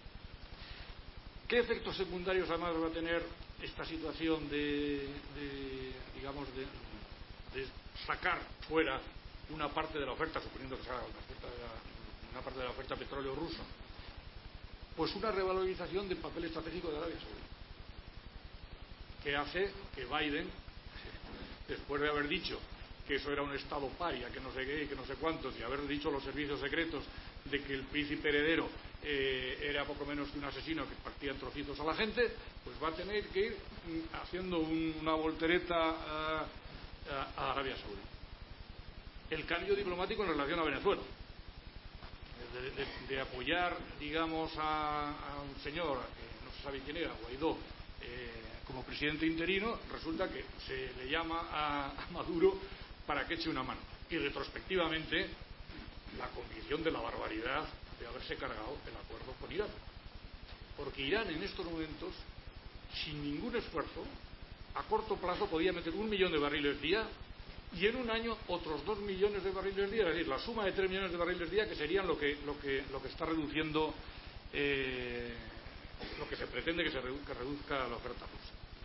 ¿Qué efectos secundarios además va a tener esta situación de, de digamos, de, de sacar fuera una parte de la oferta, suponiendo que se haga una, oferta de la, una parte de la oferta de petróleo ruso? Pues una revalorización del papel estratégico de Arabia Saudí, que hace que Biden, después de haber dicho que eso era un estado paria, que no sé qué, que no sé cuántos, y haber dicho a los servicios secretos de que el príncipe heredero eh, era poco menos que un asesino que partía en trocitos a la gente, pues va a tener que ir haciendo un, una voltereta a, a, a Arabia Saudí. El cambio diplomático en relación a Venezuela, de, de, de apoyar, digamos, a, a un señor que no se sabe quién era, Guaidó, eh, como presidente interino, resulta que se le llama a, a Maduro para que eche una mano. Y retrospectivamente, la convicción de la barbaridad de haberse cargado el acuerdo con Irán. Porque Irán en estos momentos, sin ningún esfuerzo, a corto plazo podía meter un millón de barriles día y en un año otros dos millones de barriles día, es decir, la suma de tres millones de barriles día, que serían lo que, lo que, lo que está reduciendo, eh, lo que se pretende que se reduzca, que reduzca la oferta rusa.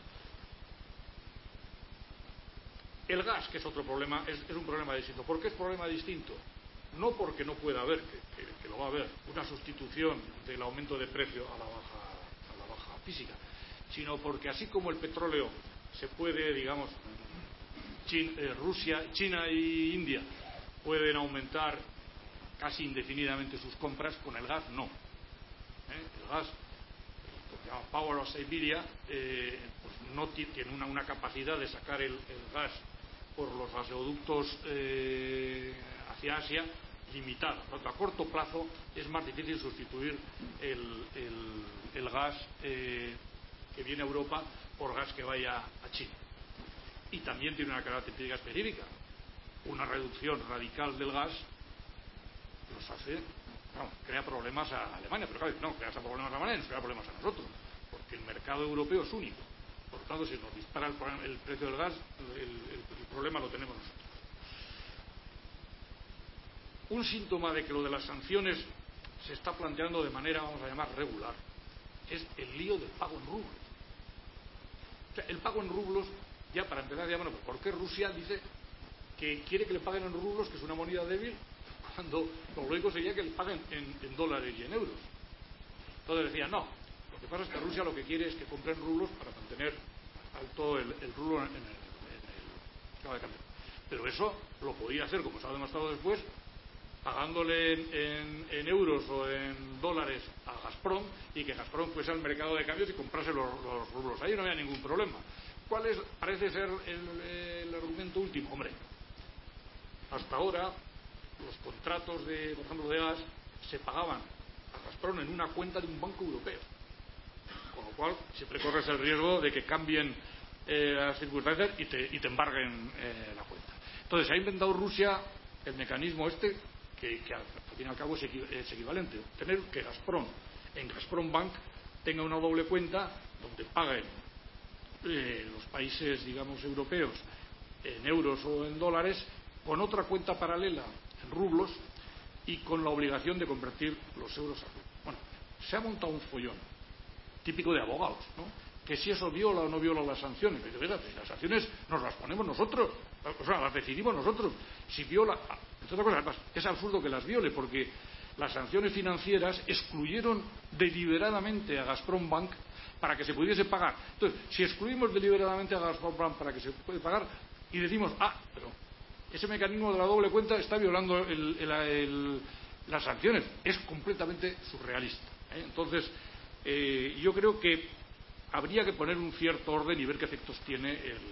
El gas, que es otro problema, es, es un problema distinto. ¿Por qué es problema distinto? No porque no pueda haber, que, que, que lo va a haber, una sustitución del aumento de precio a la baja, a la baja física, sino porque así como el petróleo se puede, digamos, China, eh, Rusia, China y India pueden aumentar casi indefinidamente sus compras, con el gas no. ¿Eh? El gas, lo que se llama Power of Siberia, eh, pues no tiene una, una capacidad de sacar el, el gas por los gasoductos eh, hacia Asia limitada. Por lo tanto, a corto plazo es más difícil sustituir el, el, el gas eh, que viene a Europa por gas que vaya a China. Y también tiene una característica específica. Una reducción radical del gas nos hace, no, crea problemas a Alemania, pero claro, no, crea problemas a Alemania, nos crea problemas a nosotros, porque el mercado europeo es único. Por lo tanto, si nos dispara el, el precio del gas, el, el, el problema lo tenemos nosotros. Un síntoma de que lo de las sanciones se está planteando de manera, vamos a llamar, regular, es el lío del pago en rublos. O sea, el pago en rublos, ya para empezar, ya, bueno, ¿por qué Rusia dice que quiere que le paguen en rublos, que es una moneda débil, cuando lo lógico sería que le paguen en, en dólares y en euros? Entonces decía, no, lo que pasa es que Rusia lo que quiere es que compren rublos para mantener alto el, el rublo en el, en el mercado de cambio. Pero eso lo podía hacer, como se ha demostrado después, pagándole en, en, en euros o en dólares a Gazprom, y que Gazprom fuese al mercado de cambios y comprase los, los rublos. Ahí no había ningún problema. ¿Cuál es, parece ser el, el argumento último? Hombre, hasta ahora los contratos de, por ejemplo, de gas se pagaban a Gazprom en una cuenta de un banco europeo, con lo cual siempre corres el riesgo de que cambien eh, las circunstancias y te, y te embarguen eh, la cuenta. Entonces ha inventado Rusia el mecanismo este, que, que al fin y al cabo es, equi, es equivalente, tener que Gazprom en Gazprom Bank tenga una doble cuenta donde paguen eh, los países, digamos, europeos en euros o en dólares, con otra cuenta paralela en rublos y con la obligación de convertir los euros a rublos. Bueno, se ha montado un follón típico de abogados, ¿no? Que si eso viola o no viola las sanciones. Pero, ¿verdad? Las sanciones nos las ponemos nosotros, o sea, las decidimos nosotros. Si viola, entre otras cosas, además, es absurdo que las viole, porque las sanciones financieras excluyeron deliberadamente a Gazprom Bank para que se pudiese pagar. Entonces, si excluimos deliberadamente a Gazprom Bank para que se pueda pagar y decimos, ah, pero ese mecanismo de la doble cuenta está violando el, el, el, las sanciones, es completamente surrealista, ¿eh? Entonces, eh, yo creo que habría que poner un cierto orden y ver qué efectos tiene el, el,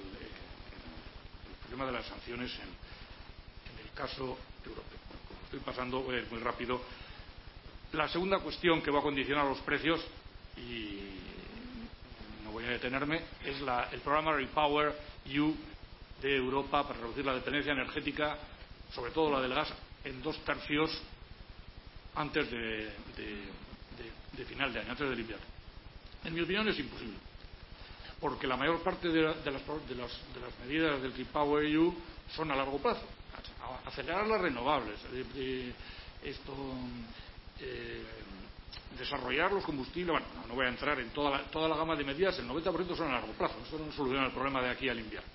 el problema de las sanciones en, en el caso europeo. Bueno, como estoy pasando eh, muy rápido, la segunda cuestión que va a condicionar los precios, y no voy a detenerme, es la, el programa Repower E U de Europa para reducir la dependencia energética, sobre todo la del gas, en dos tercios antes de, de, de, de final de año, antes del invierno. En mi opinión es imposible, porque la mayor parte de, la, de, las, de, las, de las medidas del Repower E U son a largo plazo. Acelerar las renovables, de, de esto, eh, desarrollar los combustibles. Bueno, no, no voy a entrar en toda la, toda la gama de medidas, el noventa por ciento son a largo plazo. Esto no soluciona el problema de aquí al invierno.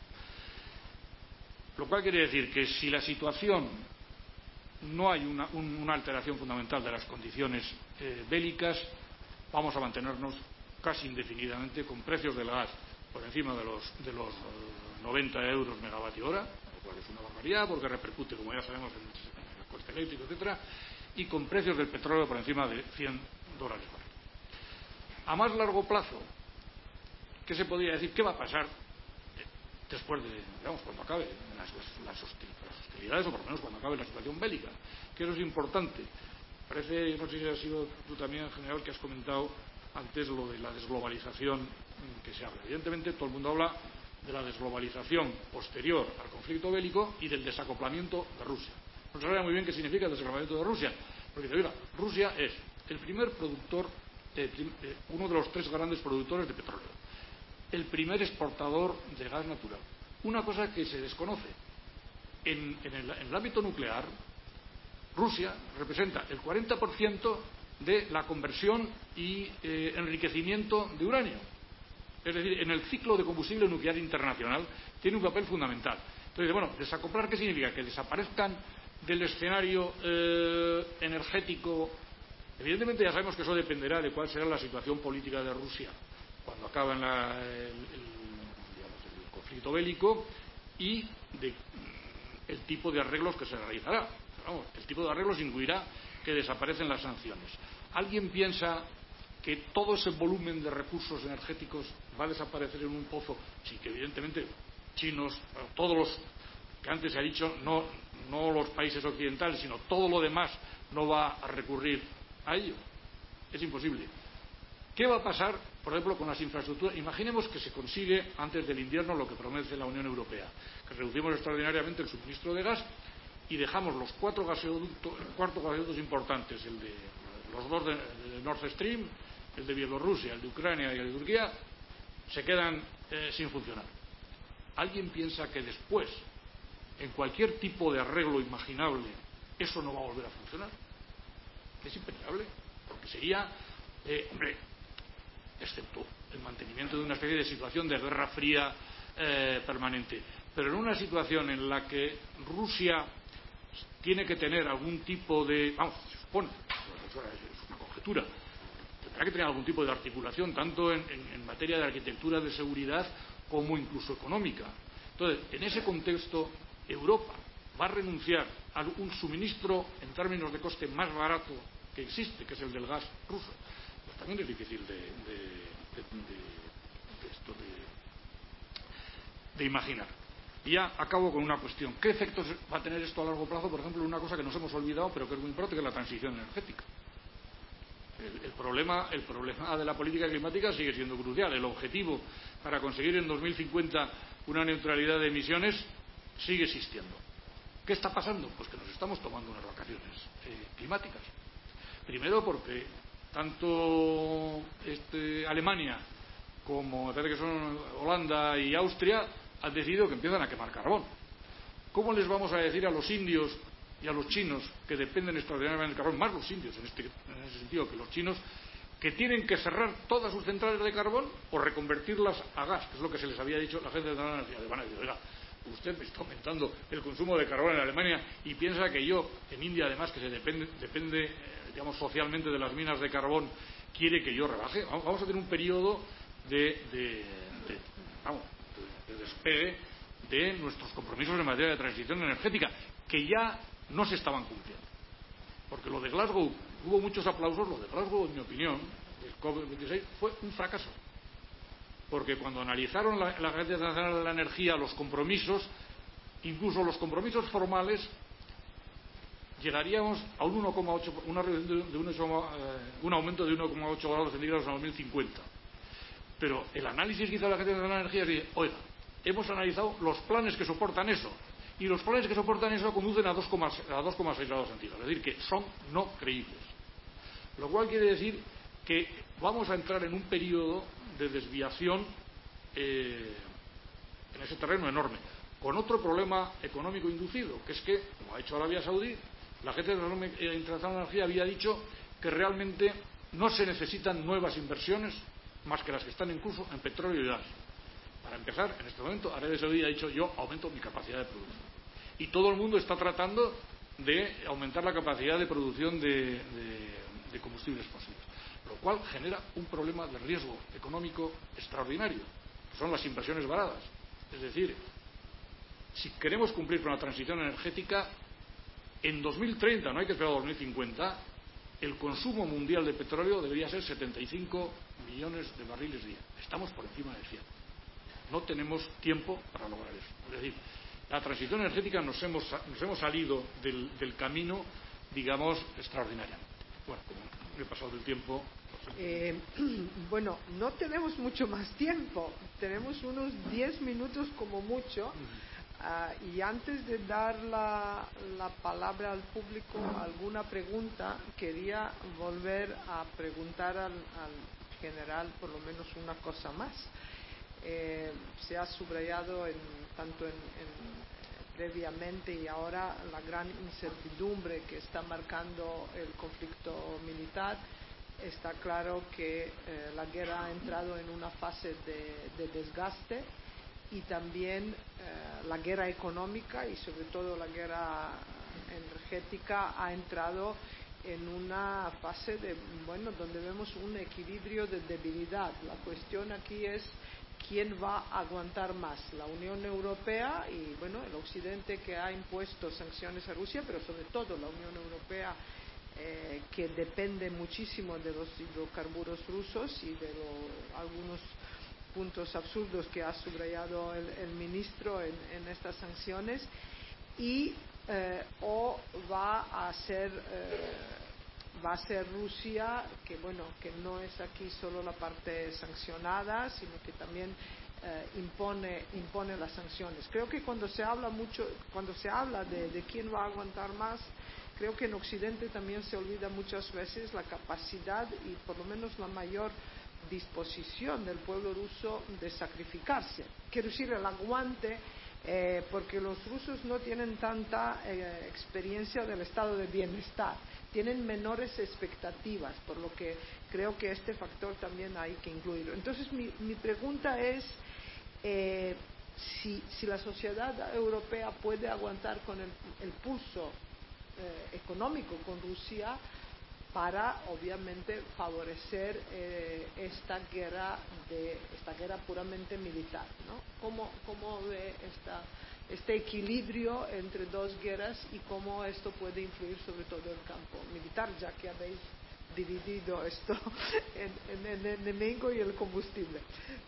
Lo cual quiere decir que si la situación no hay una, un, una alteración fundamental de las condiciones eh, bélicas, vamos a mantenernos casi indefinidamente con precios del gas por encima de los, de los noventa euros megavatio hora, lo cual es una barbaridad porque repercute, como ya sabemos, en el, en el coste eléctrico, etcétera, y con precios del petróleo por encima de cien dólares por barril. A más largo plazo, ¿qué se podría decir? ¿Qué va a pasar después de, digamos, cuando acabe las, las hostilidades, o por lo menos cuando acabe la situación bélica? Que eso es importante. Parece, no sé si ha sido tú también, en general, que has comentado antes lo de la desglobalización que se habla. Evidentemente, todo el mundo habla de la desglobalización posterior al conflicto bélico y del desacoplamiento de Rusia. No se sabe muy bien qué significa el desacoplamiento de Rusia, porque te digo, Rusia es el primer productor, eh, eh, uno de los tres grandes productores de petróleo, el primer exportador de gas natural. Una cosa que se desconoce, en, en, el, en el ámbito nuclear, Rusia representa el cuarenta por ciento de la conversión y eh, enriquecimiento de uranio. Es decir, en el ciclo de combustible nuclear internacional tiene un papel fundamental. Entonces, bueno, desacoplar, ¿qué significa? Que desaparezcan del escenario eh, energético. Evidentemente ya sabemos que eso dependerá de cuál será la situación política de Rusia cuando acabe el, el, digamos, el conflicto bélico y de, el tipo de arreglos que se realizará. Vamos, el tipo de arreglos incluirá que desaparecen las sanciones. ¿Alguien piensa que todo ese volumen de recursos energéticos va a desaparecer en un pozo? Sí, que evidentemente chinos, todos los que antes se ha dicho, no, no los países occidentales, sino todo lo demás no va a recurrir a ello. Es imposible. ¿Qué va a pasar, por ejemplo, con las infraestructuras? Imaginemos que se consigue antes del invierno lo que promete la Unión Europea, que reducimos extraordinariamente el suministro de gas y dejamos los cuatro gasoductos, cuatro gasoductos importantes, el de los dos de, de Nord Stream, el de Bielorrusia, el de Ucrania y el de Turquía, se quedan eh, sin funcionar. ¿Alguien piensa que después, en cualquier tipo de arreglo imaginable, eso no va a volver a funcionar? Es impensable, porque sería, eh, hombre, excepto el mantenimiento de una especie de situación de guerra fría eh, permanente, pero en una situación en la que Rusia tiene que tener algún tipo de, vamos, se supone, es una conjetura, tendrá que tener algún tipo de articulación, tanto en, en, en materia de arquitectura de seguridad como incluso económica. Entonces, en ese contexto, Europa va a renunciar a un suministro en términos de coste más barato que existe, que es el del gas ruso. Pues también es difícil de, de, de, de, de, esto de, de imaginar. Y ya acabo con una cuestión. ¿Qué efectos va a tener esto a largo plazo? Por ejemplo, una cosa que nos hemos olvidado, pero que es muy importante, que es la transición energética. El, el, problema, el problema de la política climática sigue siendo crucial. El objetivo para conseguir en dos mil cincuenta una neutralidad de emisiones sigue existiendo. ¿Qué está pasando? Pues que nos estamos tomando unas vacaciones eh, climáticas. Primero porque tanto este, Alemania como me parece que son Holanda y Austria han decidido que empiezan a quemar carbón. ¿Cómo les vamos a decir a los indios y a los chinos que dependen extraordinariamente del carbón, más los indios en, este, en ese sentido que los chinos, que tienen que cerrar todas sus centrales de carbón o reconvertirlas a gas, que es lo que se les había dicho la gente de la energía? Le van a decir, oiga, usted me está aumentando el consumo de carbón en Alemania y piensa que yo, en India además, que se depende, depende digamos, socialmente de las minas de carbón, quiere que yo rebaje. Vamos a tener un periodo de, de, de, vamos, de, de despegue de nuestros compromisos en materia de transición energética, que ya no se estaban cumpliendo. Porque lo de Glasgow, hubo muchos aplausos, lo de Glasgow, en mi opinión, del COP veintiséis, fue un fracaso. Porque cuando analizaron la, la Agencia Internacional de la Energía los compromisos, incluso los compromisos formales, llegaríamos a un uno coma ocho, una reducción de uno, eh, un aumento de uno coma ocho grados centígrados en dos mil cincuenta. Pero el análisis que hizo la Agencia Internacional de la Energía es decir, oiga, hemos analizado los planes que soportan eso, y los planes que soportan eso conducen a dos coma seis grados centígrados, es decir, que son no creíbles. Lo cual quiere decir que vamos a entrar en un periodo de desviación eh, en ese terreno enorme, con otro problema económico inducido, que es que, como ha hecho Arabia Saudí, la Agencia Internacional de la Energía había dicho que realmente no se necesitan nuevas inversiones más que las que están en curso en petróleo y gas. Para empezar, en este momento, Arabia Saudí ha dicho yo aumento mi capacidad de producción. Y todo el mundo está tratando de aumentar la capacidad de producción de, de, de combustibles fósiles, lo cual genera un problema de riesgo económico extraordinario, que son las inversiones baratas. Es decir, si queremos cumplir con la transición energética, en dos mil treinta, no hay que esperar a dos mil cincuenta, el consumo mundial de petróleo debería ser setenta y cinco millones de barriles día. Estamos por encima de cien. No tenemos tiempo para lograr eso. Es decir, la transición energética nos hemos, nos hemos salido del, del camino, digamos, extraordinariamente. Bueno, como me he pasado del tiempo. Eh, bueno, no tenemos mucho más tiempo. Tenemos unos diez minutos como mucho. Uh, y antes de dar la, la palabra al público, alguna pregunta, quería volver a preguntar al, al general por lo menos una cosa más. Eh, se ha subrayado en, tanto en, en, previamente y ahora la gran incertidumbre que está marcando el conflicto militar. Está claro que eh, la guerra ha entrado en una fase de, de desgaste y también eh, la guerra económica y sobre todo la guerra energética ha entrado en una fase de, bueno, donde vemos un equilibrio de debilidad. La cuestión aquí es quién va a aguantar más, la Unión Europea y, bueno, el Occidente, que ha impuesto sanciones a Rusia, pero sobre todo la Unión Europea, eh, que depende muchísimo de los hidrocarburos rusos y de lo, algunos puntos absurdos que ha subrayado el, el ministro en, en estas sanciones, y eh, o va a ser eh, va a ser Rusia, que bueno, que no es aquí solo la parte sancionada, sino que también eh, impone impone las sanciones. Creo que cuando se habla mucho, cuando se habla de, de quién va a aguantar más, creo que en Occidente también se olvida muchas veces la capacidad y por lo menos la mayor disposición del pueblo ruso de sacrificarse. Quiero decir, el aguante, eh, porque los rusos no tienen tanta eh, experiencia del estado de bienestar, tienen menores expectativas, por lo que creo que este factor también hay que incluirlo. Entonces, mi, mi pregunta es eh, si, si la sociedad europea puede aguantar con el, el pulso eh, económico con Rusia, para obviamente favorecer eh, esta guerra de esta guerra puramente militar, ¿no? ¿Cómo, cómo ve esta, este equilibrio entre dos guerras y cómo esto puede influir sobre todo el campo militar, ya que habéis dividido esto en, en el enemigo y el combustible?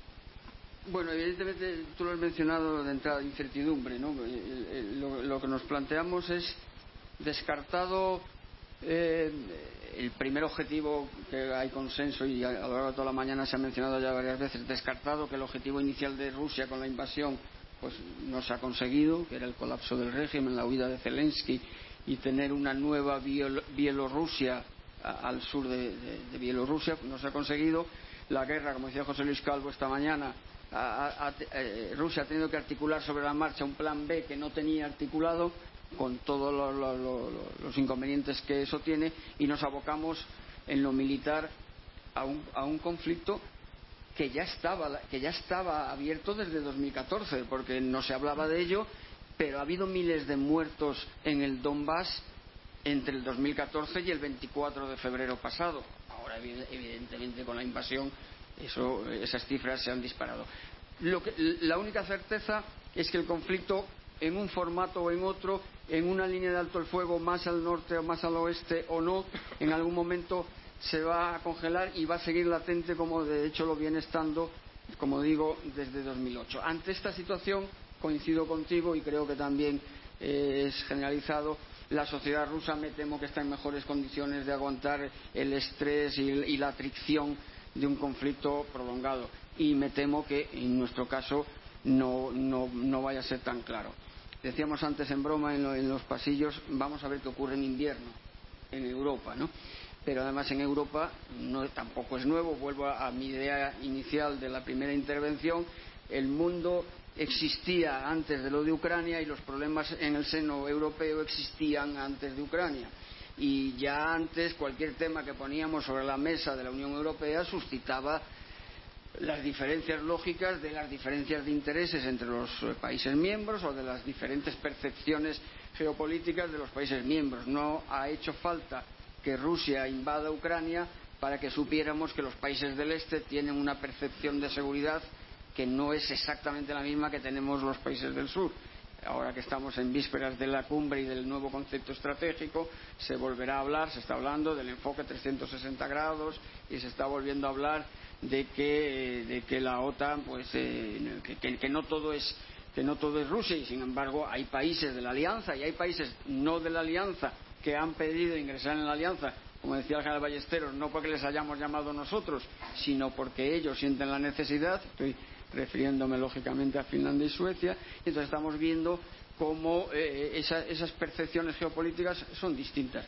Bueno, evidentemente tú lo has mencionado de entrada, incertidumbre, ¿no? Lo, lo que nos planteamos es descartado Eh, el primer objetivo, que hay consenso y a lo largo de toda la mañana se ha mencionado ya varias veces, descartado que el objetivo inicial de Rusia con la invasión pues no se ha conseguido, que era el colapso del régimen, la huida de Zelensky y tener una nueva Bielorrusia a, al sur de, de, de Bielorrusia, no se ha conseguido. La guerra, como decía José Luis Calvo esta mañana, a, a, a, eh, Rusia ha tenido que articular sobre la marcha un plan B que no tenía articulado, con todos lo, lo, lo, los inconvenientes que eso tiene, y nos abocamos en lo militar a un, a un conflicto que ya estaba que ya estaba abierto desde dos mil catorce, porque no se hablaba de ello, pero ha habido miles de muertos en el Donbass entre el dos mil catorce y el veinticuatro de febrero pasado. Ahora, evidentemente, con la invasión eso, esas cifras se han disparado. Lo que, la única certeza es que el conflicto, en un formato o en otro, en una línea de alto el fuego más al norte o más al oeste o no, en algún momento se va a congelar y va a seguir latente, como de hecho lo viene estando, como digo, desde dos mil ocho. Ante esta situación, coincido contigo y creo que también eh, es generalizado, la sociedad rusa me temo que está en mejores condiciones de aguantar el estrés y, y la fricción de un conflicto prolongado, y me temo que en nuestro caso no, no, no vaya a ser tan claro. Decíamos antes en broma en, lo, en los pasillos, vamos a ver qué ocurre en invierno en Europa, ¿no? Pero además en Europa no, tampoco es nuevo, vuelvo a, a mi idea inicial de la primera intervención, el mundo existía antes de lo de Ucrania y los problemas en el seno europeo existían antes de Ucrania, y ya antes cualquier tema que poníamos sobre la mesa de la Unión Europea suscitaba las diferencias lógicas de las diferencias de intereses entre los países miembros o de las diferentes percepciones geopolíticas de los países miembros. No ha hecho falta que Rusia invada Ucrania para que supiéramos que los países del este tienen una percepción de seguridad que no es exactamente la misma que tenemos los países del sur. Ahora que estamos en vísperas de la cumbre y del nuevo concepto estratégico, se volverá a hablar, se está hablando del enfoque trescientos sesenta grados y se está volviendo a hablar de que, de que la OTAN, pues, eh, que, que, que no todo es que no todo es Rusia, y sin embargo hay países de la alianza y hay países no de la alianza que han pedido ingresar en la alianza, como decía el general Ballesteros, no porque les hayamos llamado nosotros, sino porque ellos sienten la necesidad. Estoy refiriéndome lógicamente a Finlandia y Suecia, y entonces estamos viendo cómo eh, esa, esas percepciones geopolíticas son distintas.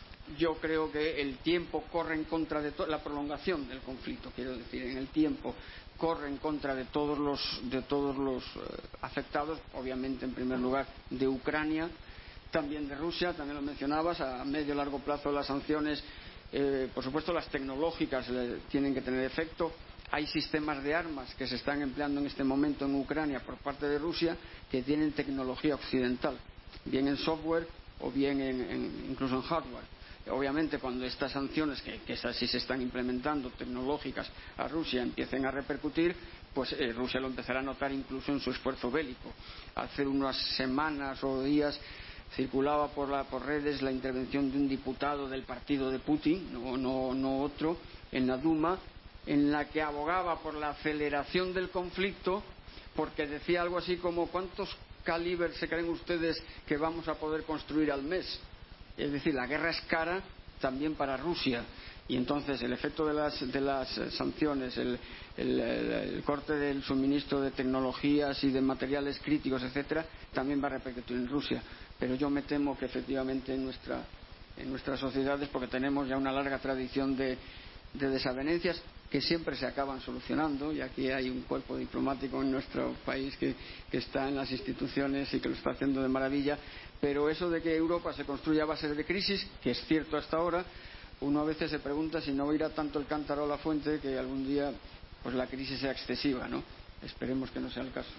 Yo creo que el tiempo corre en contra de la prolongación del conflicto, quiero decir, en el tiempo corre en contra de todos los, de todos los eh, afectados, obviamente en primer lugar de Ucrania, también de Rusia, también lo mencionabas, a medio y largo plazo las sanciones, eh, por supuesto las tecnológicas eh, tienen que tener efecto. hay sistemas de armas que se están empleando en este momento en Ucrania por parte de Rusia que tienen tecnología occidental, bien en software o bien en, en, incluso en hardware. Obviamente, cuando estas sanciones, que, que esas sí se están implementando, tecnológicas, a Rusia empiecen a repercutir, pues eh, Rusia lo empezará a notar incluso en su esfuerzo bélico. Hace unas semanas o días circulaba por, la, por redes la intervención de un diputado del partido de Putin, no, no, no otro, en la Duma, en la que abogaba por la aceleración del conflicto, porque decía algo así como: ¿cuántos calibers se creen ustedes que vamos a poder construir al mes? Es decir, la guerra es cara también para Rusia, y entonces el efecto de las, de las sanciones, el, el, el corte del suministro de tecnologías y de materiales críticos, etcétera, también va a repercutir en Rusia. Pero yo me temo que efectivamente en, nuestra, en nuestras sociedades, porque tenemos ya una larga tradición de, de desavenencias que siempre se acaban solucionando, y aquí hay un cuerpo diplomático en nuestro país que, que está en las instituciones y que lo está haciendo de maravilla, pero eso de que Europa se construya a base de crisis, que es cierto hasta ahora, uno a veces se pregunta si no irá tanto el cántaro a la fuente que algún día pues la crisis sea excesiva, ¿no? Esperemos que no sea el caso.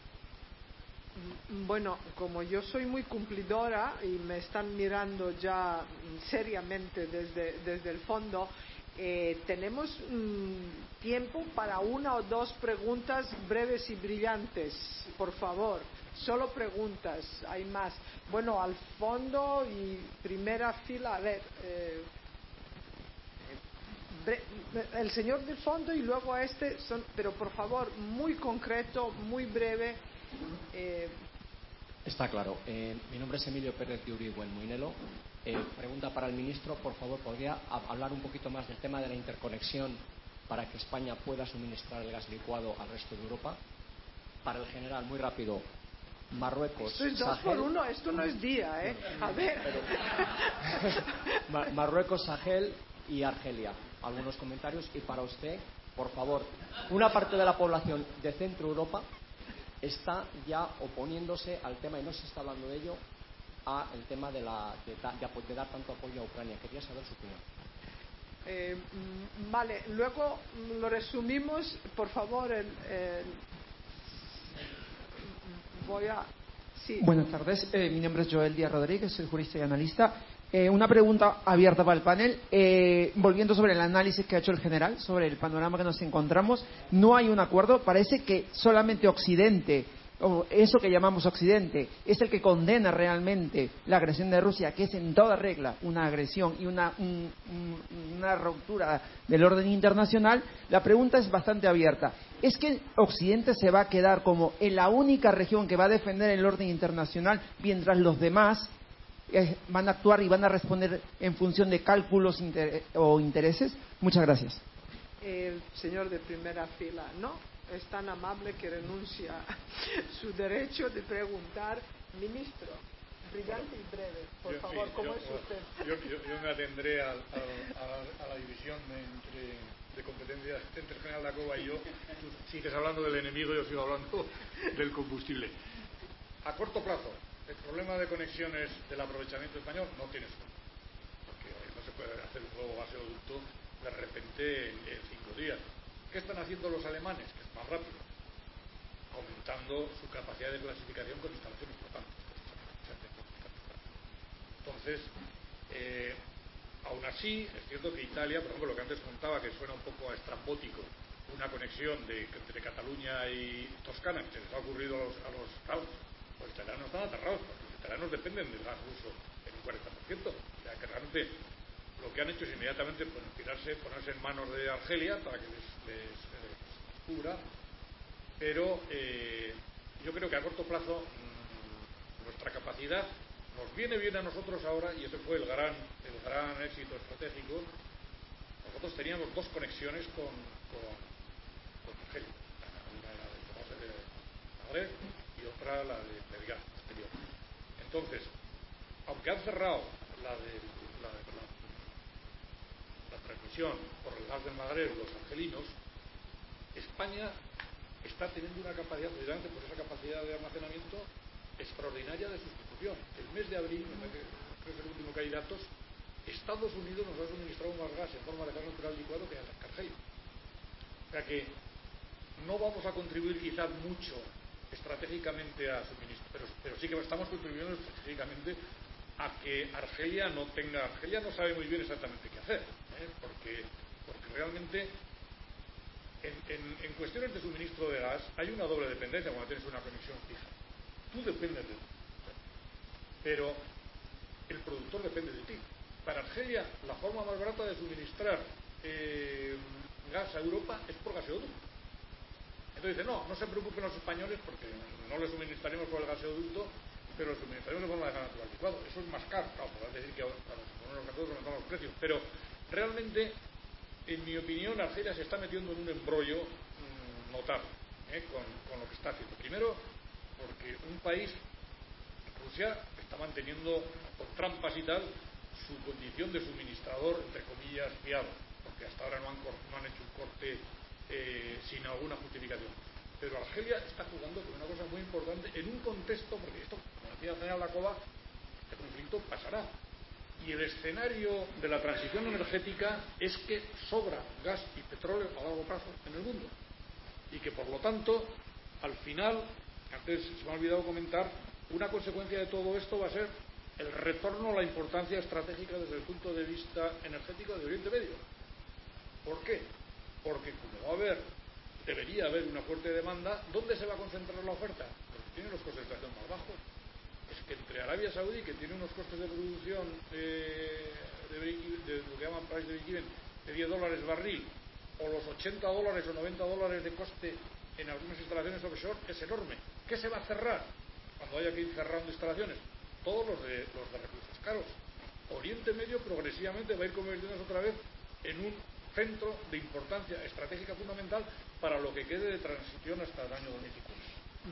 Bueno, como yo soy muy cumplidora y me están mirando ya seriamente desde, desde el fondo, Eh, tenemos mm, tiempo para una o dos preguntas breves y brillantes, por favor. Solo preguntas, hay más. Bueno, al fondo y primera fila, a ver, eh, bre- el señor del fondo y luego este, son, pero por favor, muy concreto, muy breve. Eh, Está claro. Eh, mi nombre es Emilio Pérez de Uribe Muinelo. Eh, pregunta para el ministro, por favor, ¿podría hablar un poquito más del tema de la interconexión para que España pueda suministrar el gas licuado al resto de Europa? Para el general, muy rápido. Marruecos, esto es dos Sahel. por uno, esto no es día, ¿eh? A ver. Pero... Marruecos, Sahel y Argelia. Algunos comentarios. Y para usted, por favor, una parte de la población de Centro Europa está ya oponiéndose al tema, y no se está hablando de ello, a el tema de, la, de, de, de dar tanto apoyo a Ucrania. Quería saber su opinión. Eh, vale, luego lo resumimos, por favor. El, el, voy a. Sí. Buenas tardes, eh, mi nombre es Joel Díaz Rodríguez, soy jurista y analista. Eh, una pregunta abierta para el panel. Eh, volviendo sobre el análisis que ha hecho el general, sobre el panorama que nos encontramos, no hay un acuerdo. Parece que solamente Occidente, o eso que llamamos Occidente, es el que condena realmente la agresión de Rusia, que es en toda regla una agresión y una, un, un, una ruptura del orden internacional. La pregunta es bastante abierta. ¿Es que Occidente se va a quedar como en la única región que va a defender el orden internacional, mientras los demás eh, van a actuar y van a responder en función de cálculos inter o intereses? Muchas gracias. El señor de primera fila, ¿no? Es tan amable que renuncia a su derecho de preguntar. Ministro, brillante y breve, por yo, favor, sí, ¿cómo yo, es usted? Yo, yo, yo me atendré a, a, a, a la división de, entre, de competencias entre el general Dacoba y yo. Tú sigues hablando del enemigo, yo sigo hablando del combustible. A corto plazo, el problema de conexiones del aprovechamiento español no tiene solución, porque no se puede hacer un nuevo gaseoducto de repente en, en cinco días. ¿Qué están haciendo los alemanes? Que es más rápido, aumentando su capacidad de clasificación con instalaciones flotantes. Entonces, eh, aún así, es cierto que Italia, por ejemplo, lo que antes contaba, que suena un poco estrambótico, una conexión de, entre Cataluña y Toscana, que se les ha ocurrido a los, a los Estados, los italianos están aterrados, porque los italianos dependen del gas ruso en un cuarenta por ciento. O sea, que realmente lo que han hecho es inmediatamente pues, tirarse, ponerse en manos de Argelia para que les, les, les cubra, pero eh, yo creo que a corto plazo mmm, nuestra capacidad nos viene bien a nosotros ahora, y ese fue el gran, el gran éxito estratégico. Nosotros teníamos dos conexiones con, con, con Argelia, una la de Tomás de Magreb y otra la de Medellín exterior. Entonces, aunque han cerrado la de la, de, la, la transmisión por el gas del Magreb los argelinos, España está teniendo una capacidad, precisamente por esa capacidad de almacenamiento extraordinaria de sustitución. El mes de abril, creo que es el último que hay datos, Estados Unidos nos ha suministrado más gas en forma de gas natural licuado que Argelia. O sea que no vamos a contribuir quizás mucho estratégicamente a suministro, pero, pero sí que estamos contribuyendo estratégicamente a que Argelia no tenga... Argelia no sabe muy bien exactamente qué hacer, ¿eh? porque, porque realmente en, en, en cuestiones de suministro de gas hay una doble dependencia cuando tienes una conexión fija. Tú dependes de ti, pero el productor depende de ti. Para Argelia, la forma más barata de suministrar eh, gas a Europa es por gaseoducto. Entonces dice, no, no se preocupen los españoles porque no les suministraremos por el gaseoducto, pero les suministraremos de forma de gas natural licuado. Eso es más caro, claro, podrás decir que a los gaseoductos aumentamos los precios, pero realmente, en mi opinión, Argelia se está metiendo en un embrollo mmm, notable ¿eh? con, con lo que está haciendo. Primero, porque un país, Rusia, está manteniendo con trampas y tal su condición de suministrador, entre comillas, fiable, porque hasta ahora no han, no han hecho un corte eh, sin alguna justificación. Pero Argelia está jugando con una cosa muy importante en un contexto, porque esto, como decía el general Lacova, este conflicto pasará. Y el escenario de la transición energética es que sobra gas y petróleo a largo plazo en el mundo. Y que, por lo tanto, al final, antes se me ha olvidado comentar, una consecuencia de todo esto va a ser el retorno a la importancia estratégica desde el punto de vista energético de Oriente Medio. ¿Por qué? Porque como va a haber, debería haber una fuerte demanda, ¿dónde se va a concentrar la oferta? Porque tiene los costes de extracción más bajos. Es que entre Arabia Saudí, que tiene unos costes de producción eh, de, de, de lo que llaman price de break-even de diez dólares barril, o los ochenta dólares o noventa dólares de coste en algunas instalaciones offshore, es enorme. ¿Qué se va a cerrar cuando haya que ir cerrando instalaciones? Todos los de, los de recursos caros. Oriente Medio progresivamente va a ir convirtiéndose otra vez en un centro de importancia estratégica fundamental para lo que quede de transición hasta el año dos mil cincuenta.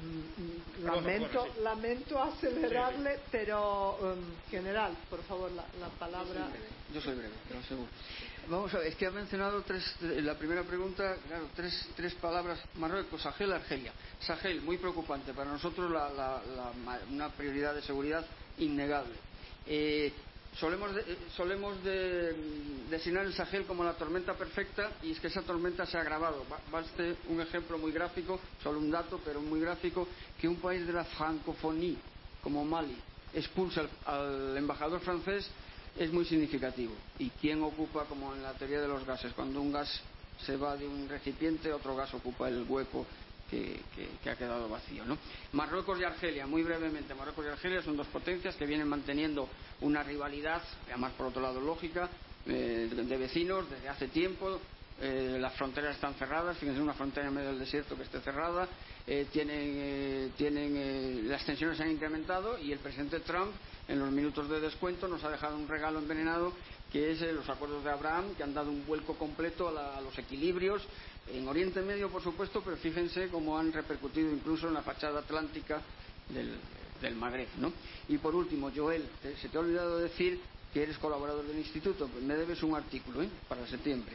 Mm, lamento, bueno, sí. lamento acelerarle, sí, sí. pero um, general, por favor, la, la palabra. Yo soy breve, yo soy breve, lo aseguro. Vamos a ver, es que ha mencionado tres, la primera pregunta, claro, tres, tres palabras: Marruecos, Sahel, Argelia. Sahel, muy preocupante para nosotros, la, la, la, una prioridad de seguridad innegable. Eh, Solemos, de, solemos de, designar el Sahel como la tormenta perfecta, y es que esa tormenta se ha agravado. Baste un ejemplo muy gráfico, solo un dato, pero muy gráfico, que un país de la francofonía como Mali expulsa al, al embajador francés, es muy significativo. ¿Y quién ocupa, como en la teoría de los gases, cuando un gas se va de un recipiente, otro gas ocupa el hueco Que, que, que ha quedado vacío, ¿no? Marruecos y Argelia, muy brevemente. Marruecos y Argelia son dos potencias que vienen manteniendo una rivalidad, además por otro lado lógica, eh, de vecinos desde hace tiempo. Eh, las fronteras están cerradas, fíjense, una frontera en medio del desierto que esté cerrada. Eh, tienen, eh, tienen eh, las tensiones se han incrementado, y el presidente Trump, en los minutos de descuento, nos ha dejado un regalo envenenado, que es eh, los acuerdos de Abraham, que han dado un vuelco completo a, la, a los equilibrios en Oriente Medio, por supuesto, pero fíjense cómo han repercutido incluso en la fachada atlántica del, del Magreb, ¿no? Y por último, Joel, te, se te ha olvidado decir que eres colaborador del instituto, pues me debes un artículo, ¿eh? Para septiembre.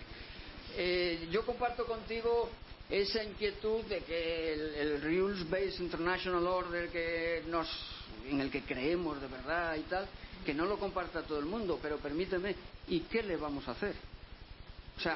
Eh, yo comparto contigo esa inquietud de que el, el Rules-Based International Order que nos, en el que creemos de verdad y tal, que no lo comparta todo el mundo, pero permíteme, ¿y qué le vamos a hacer? O sea,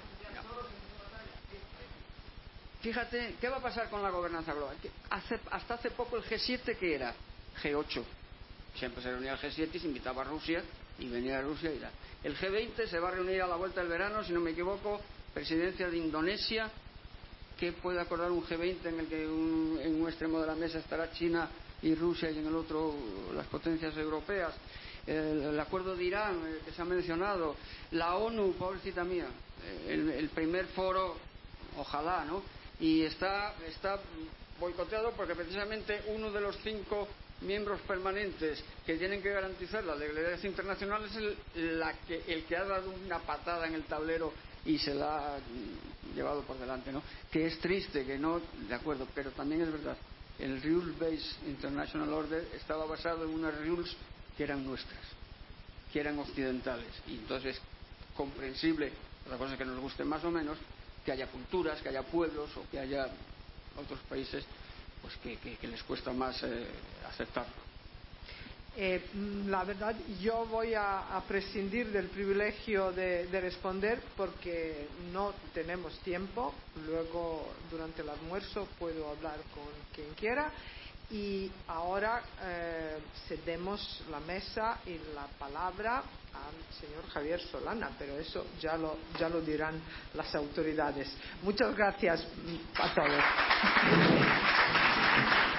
fíjate, ¿qué va a pasar con la gobernanza global? Hace, hasta hace poco el G siete, ¿qué era? G ocho. Siempre se reunía el G siete y se invitaba a Rusia, y venía a Rusia y tal. El G veinte se va a reunir a la vuelta del verano, si no me equivoco, presidencia de Indonesia. ¿Qué puede acordar un G veinte en el que un, en un extremo de la mesa estará China y Rusia, y en el otro las potencias europeas? El, el acuerdo de Irán, eh, que se ha mencionado, la ONU, pobrecita mía, el, el primer foro, ojalá, ¿no? Y está, está boicoteado porque precisamente uno de los cinco miembros permanentes que tienen que garantizar la legalidad internacional es el, la que, el que ha dado una patada en el tablero y se la ha llevado por delante, ¿no? Que es triste, que no, de acuerdo, pero también es verdad, el Rules-Based International Order estaba basado en unas rules que eran nuestras, que eran occidentales, y entonces es comprensible, otra cosa es que nos guste más o menos, que haya culturas, que haya pueblos, o que haya otros países pues que, que, que les cuesta más eh, aceptarlo. Eh, la verdad, yo voy a, a prescindir del privilegio de, de responder porque no tenemos tiempo. Luego, durante el almuerzo, puedo hablar con quien quiera. Y ahora eh, cedemos la mesa y la palabra al señor Javier Solana, pero eso ya lo, ya lo dirán las autoridades. Muchas gracias a todos.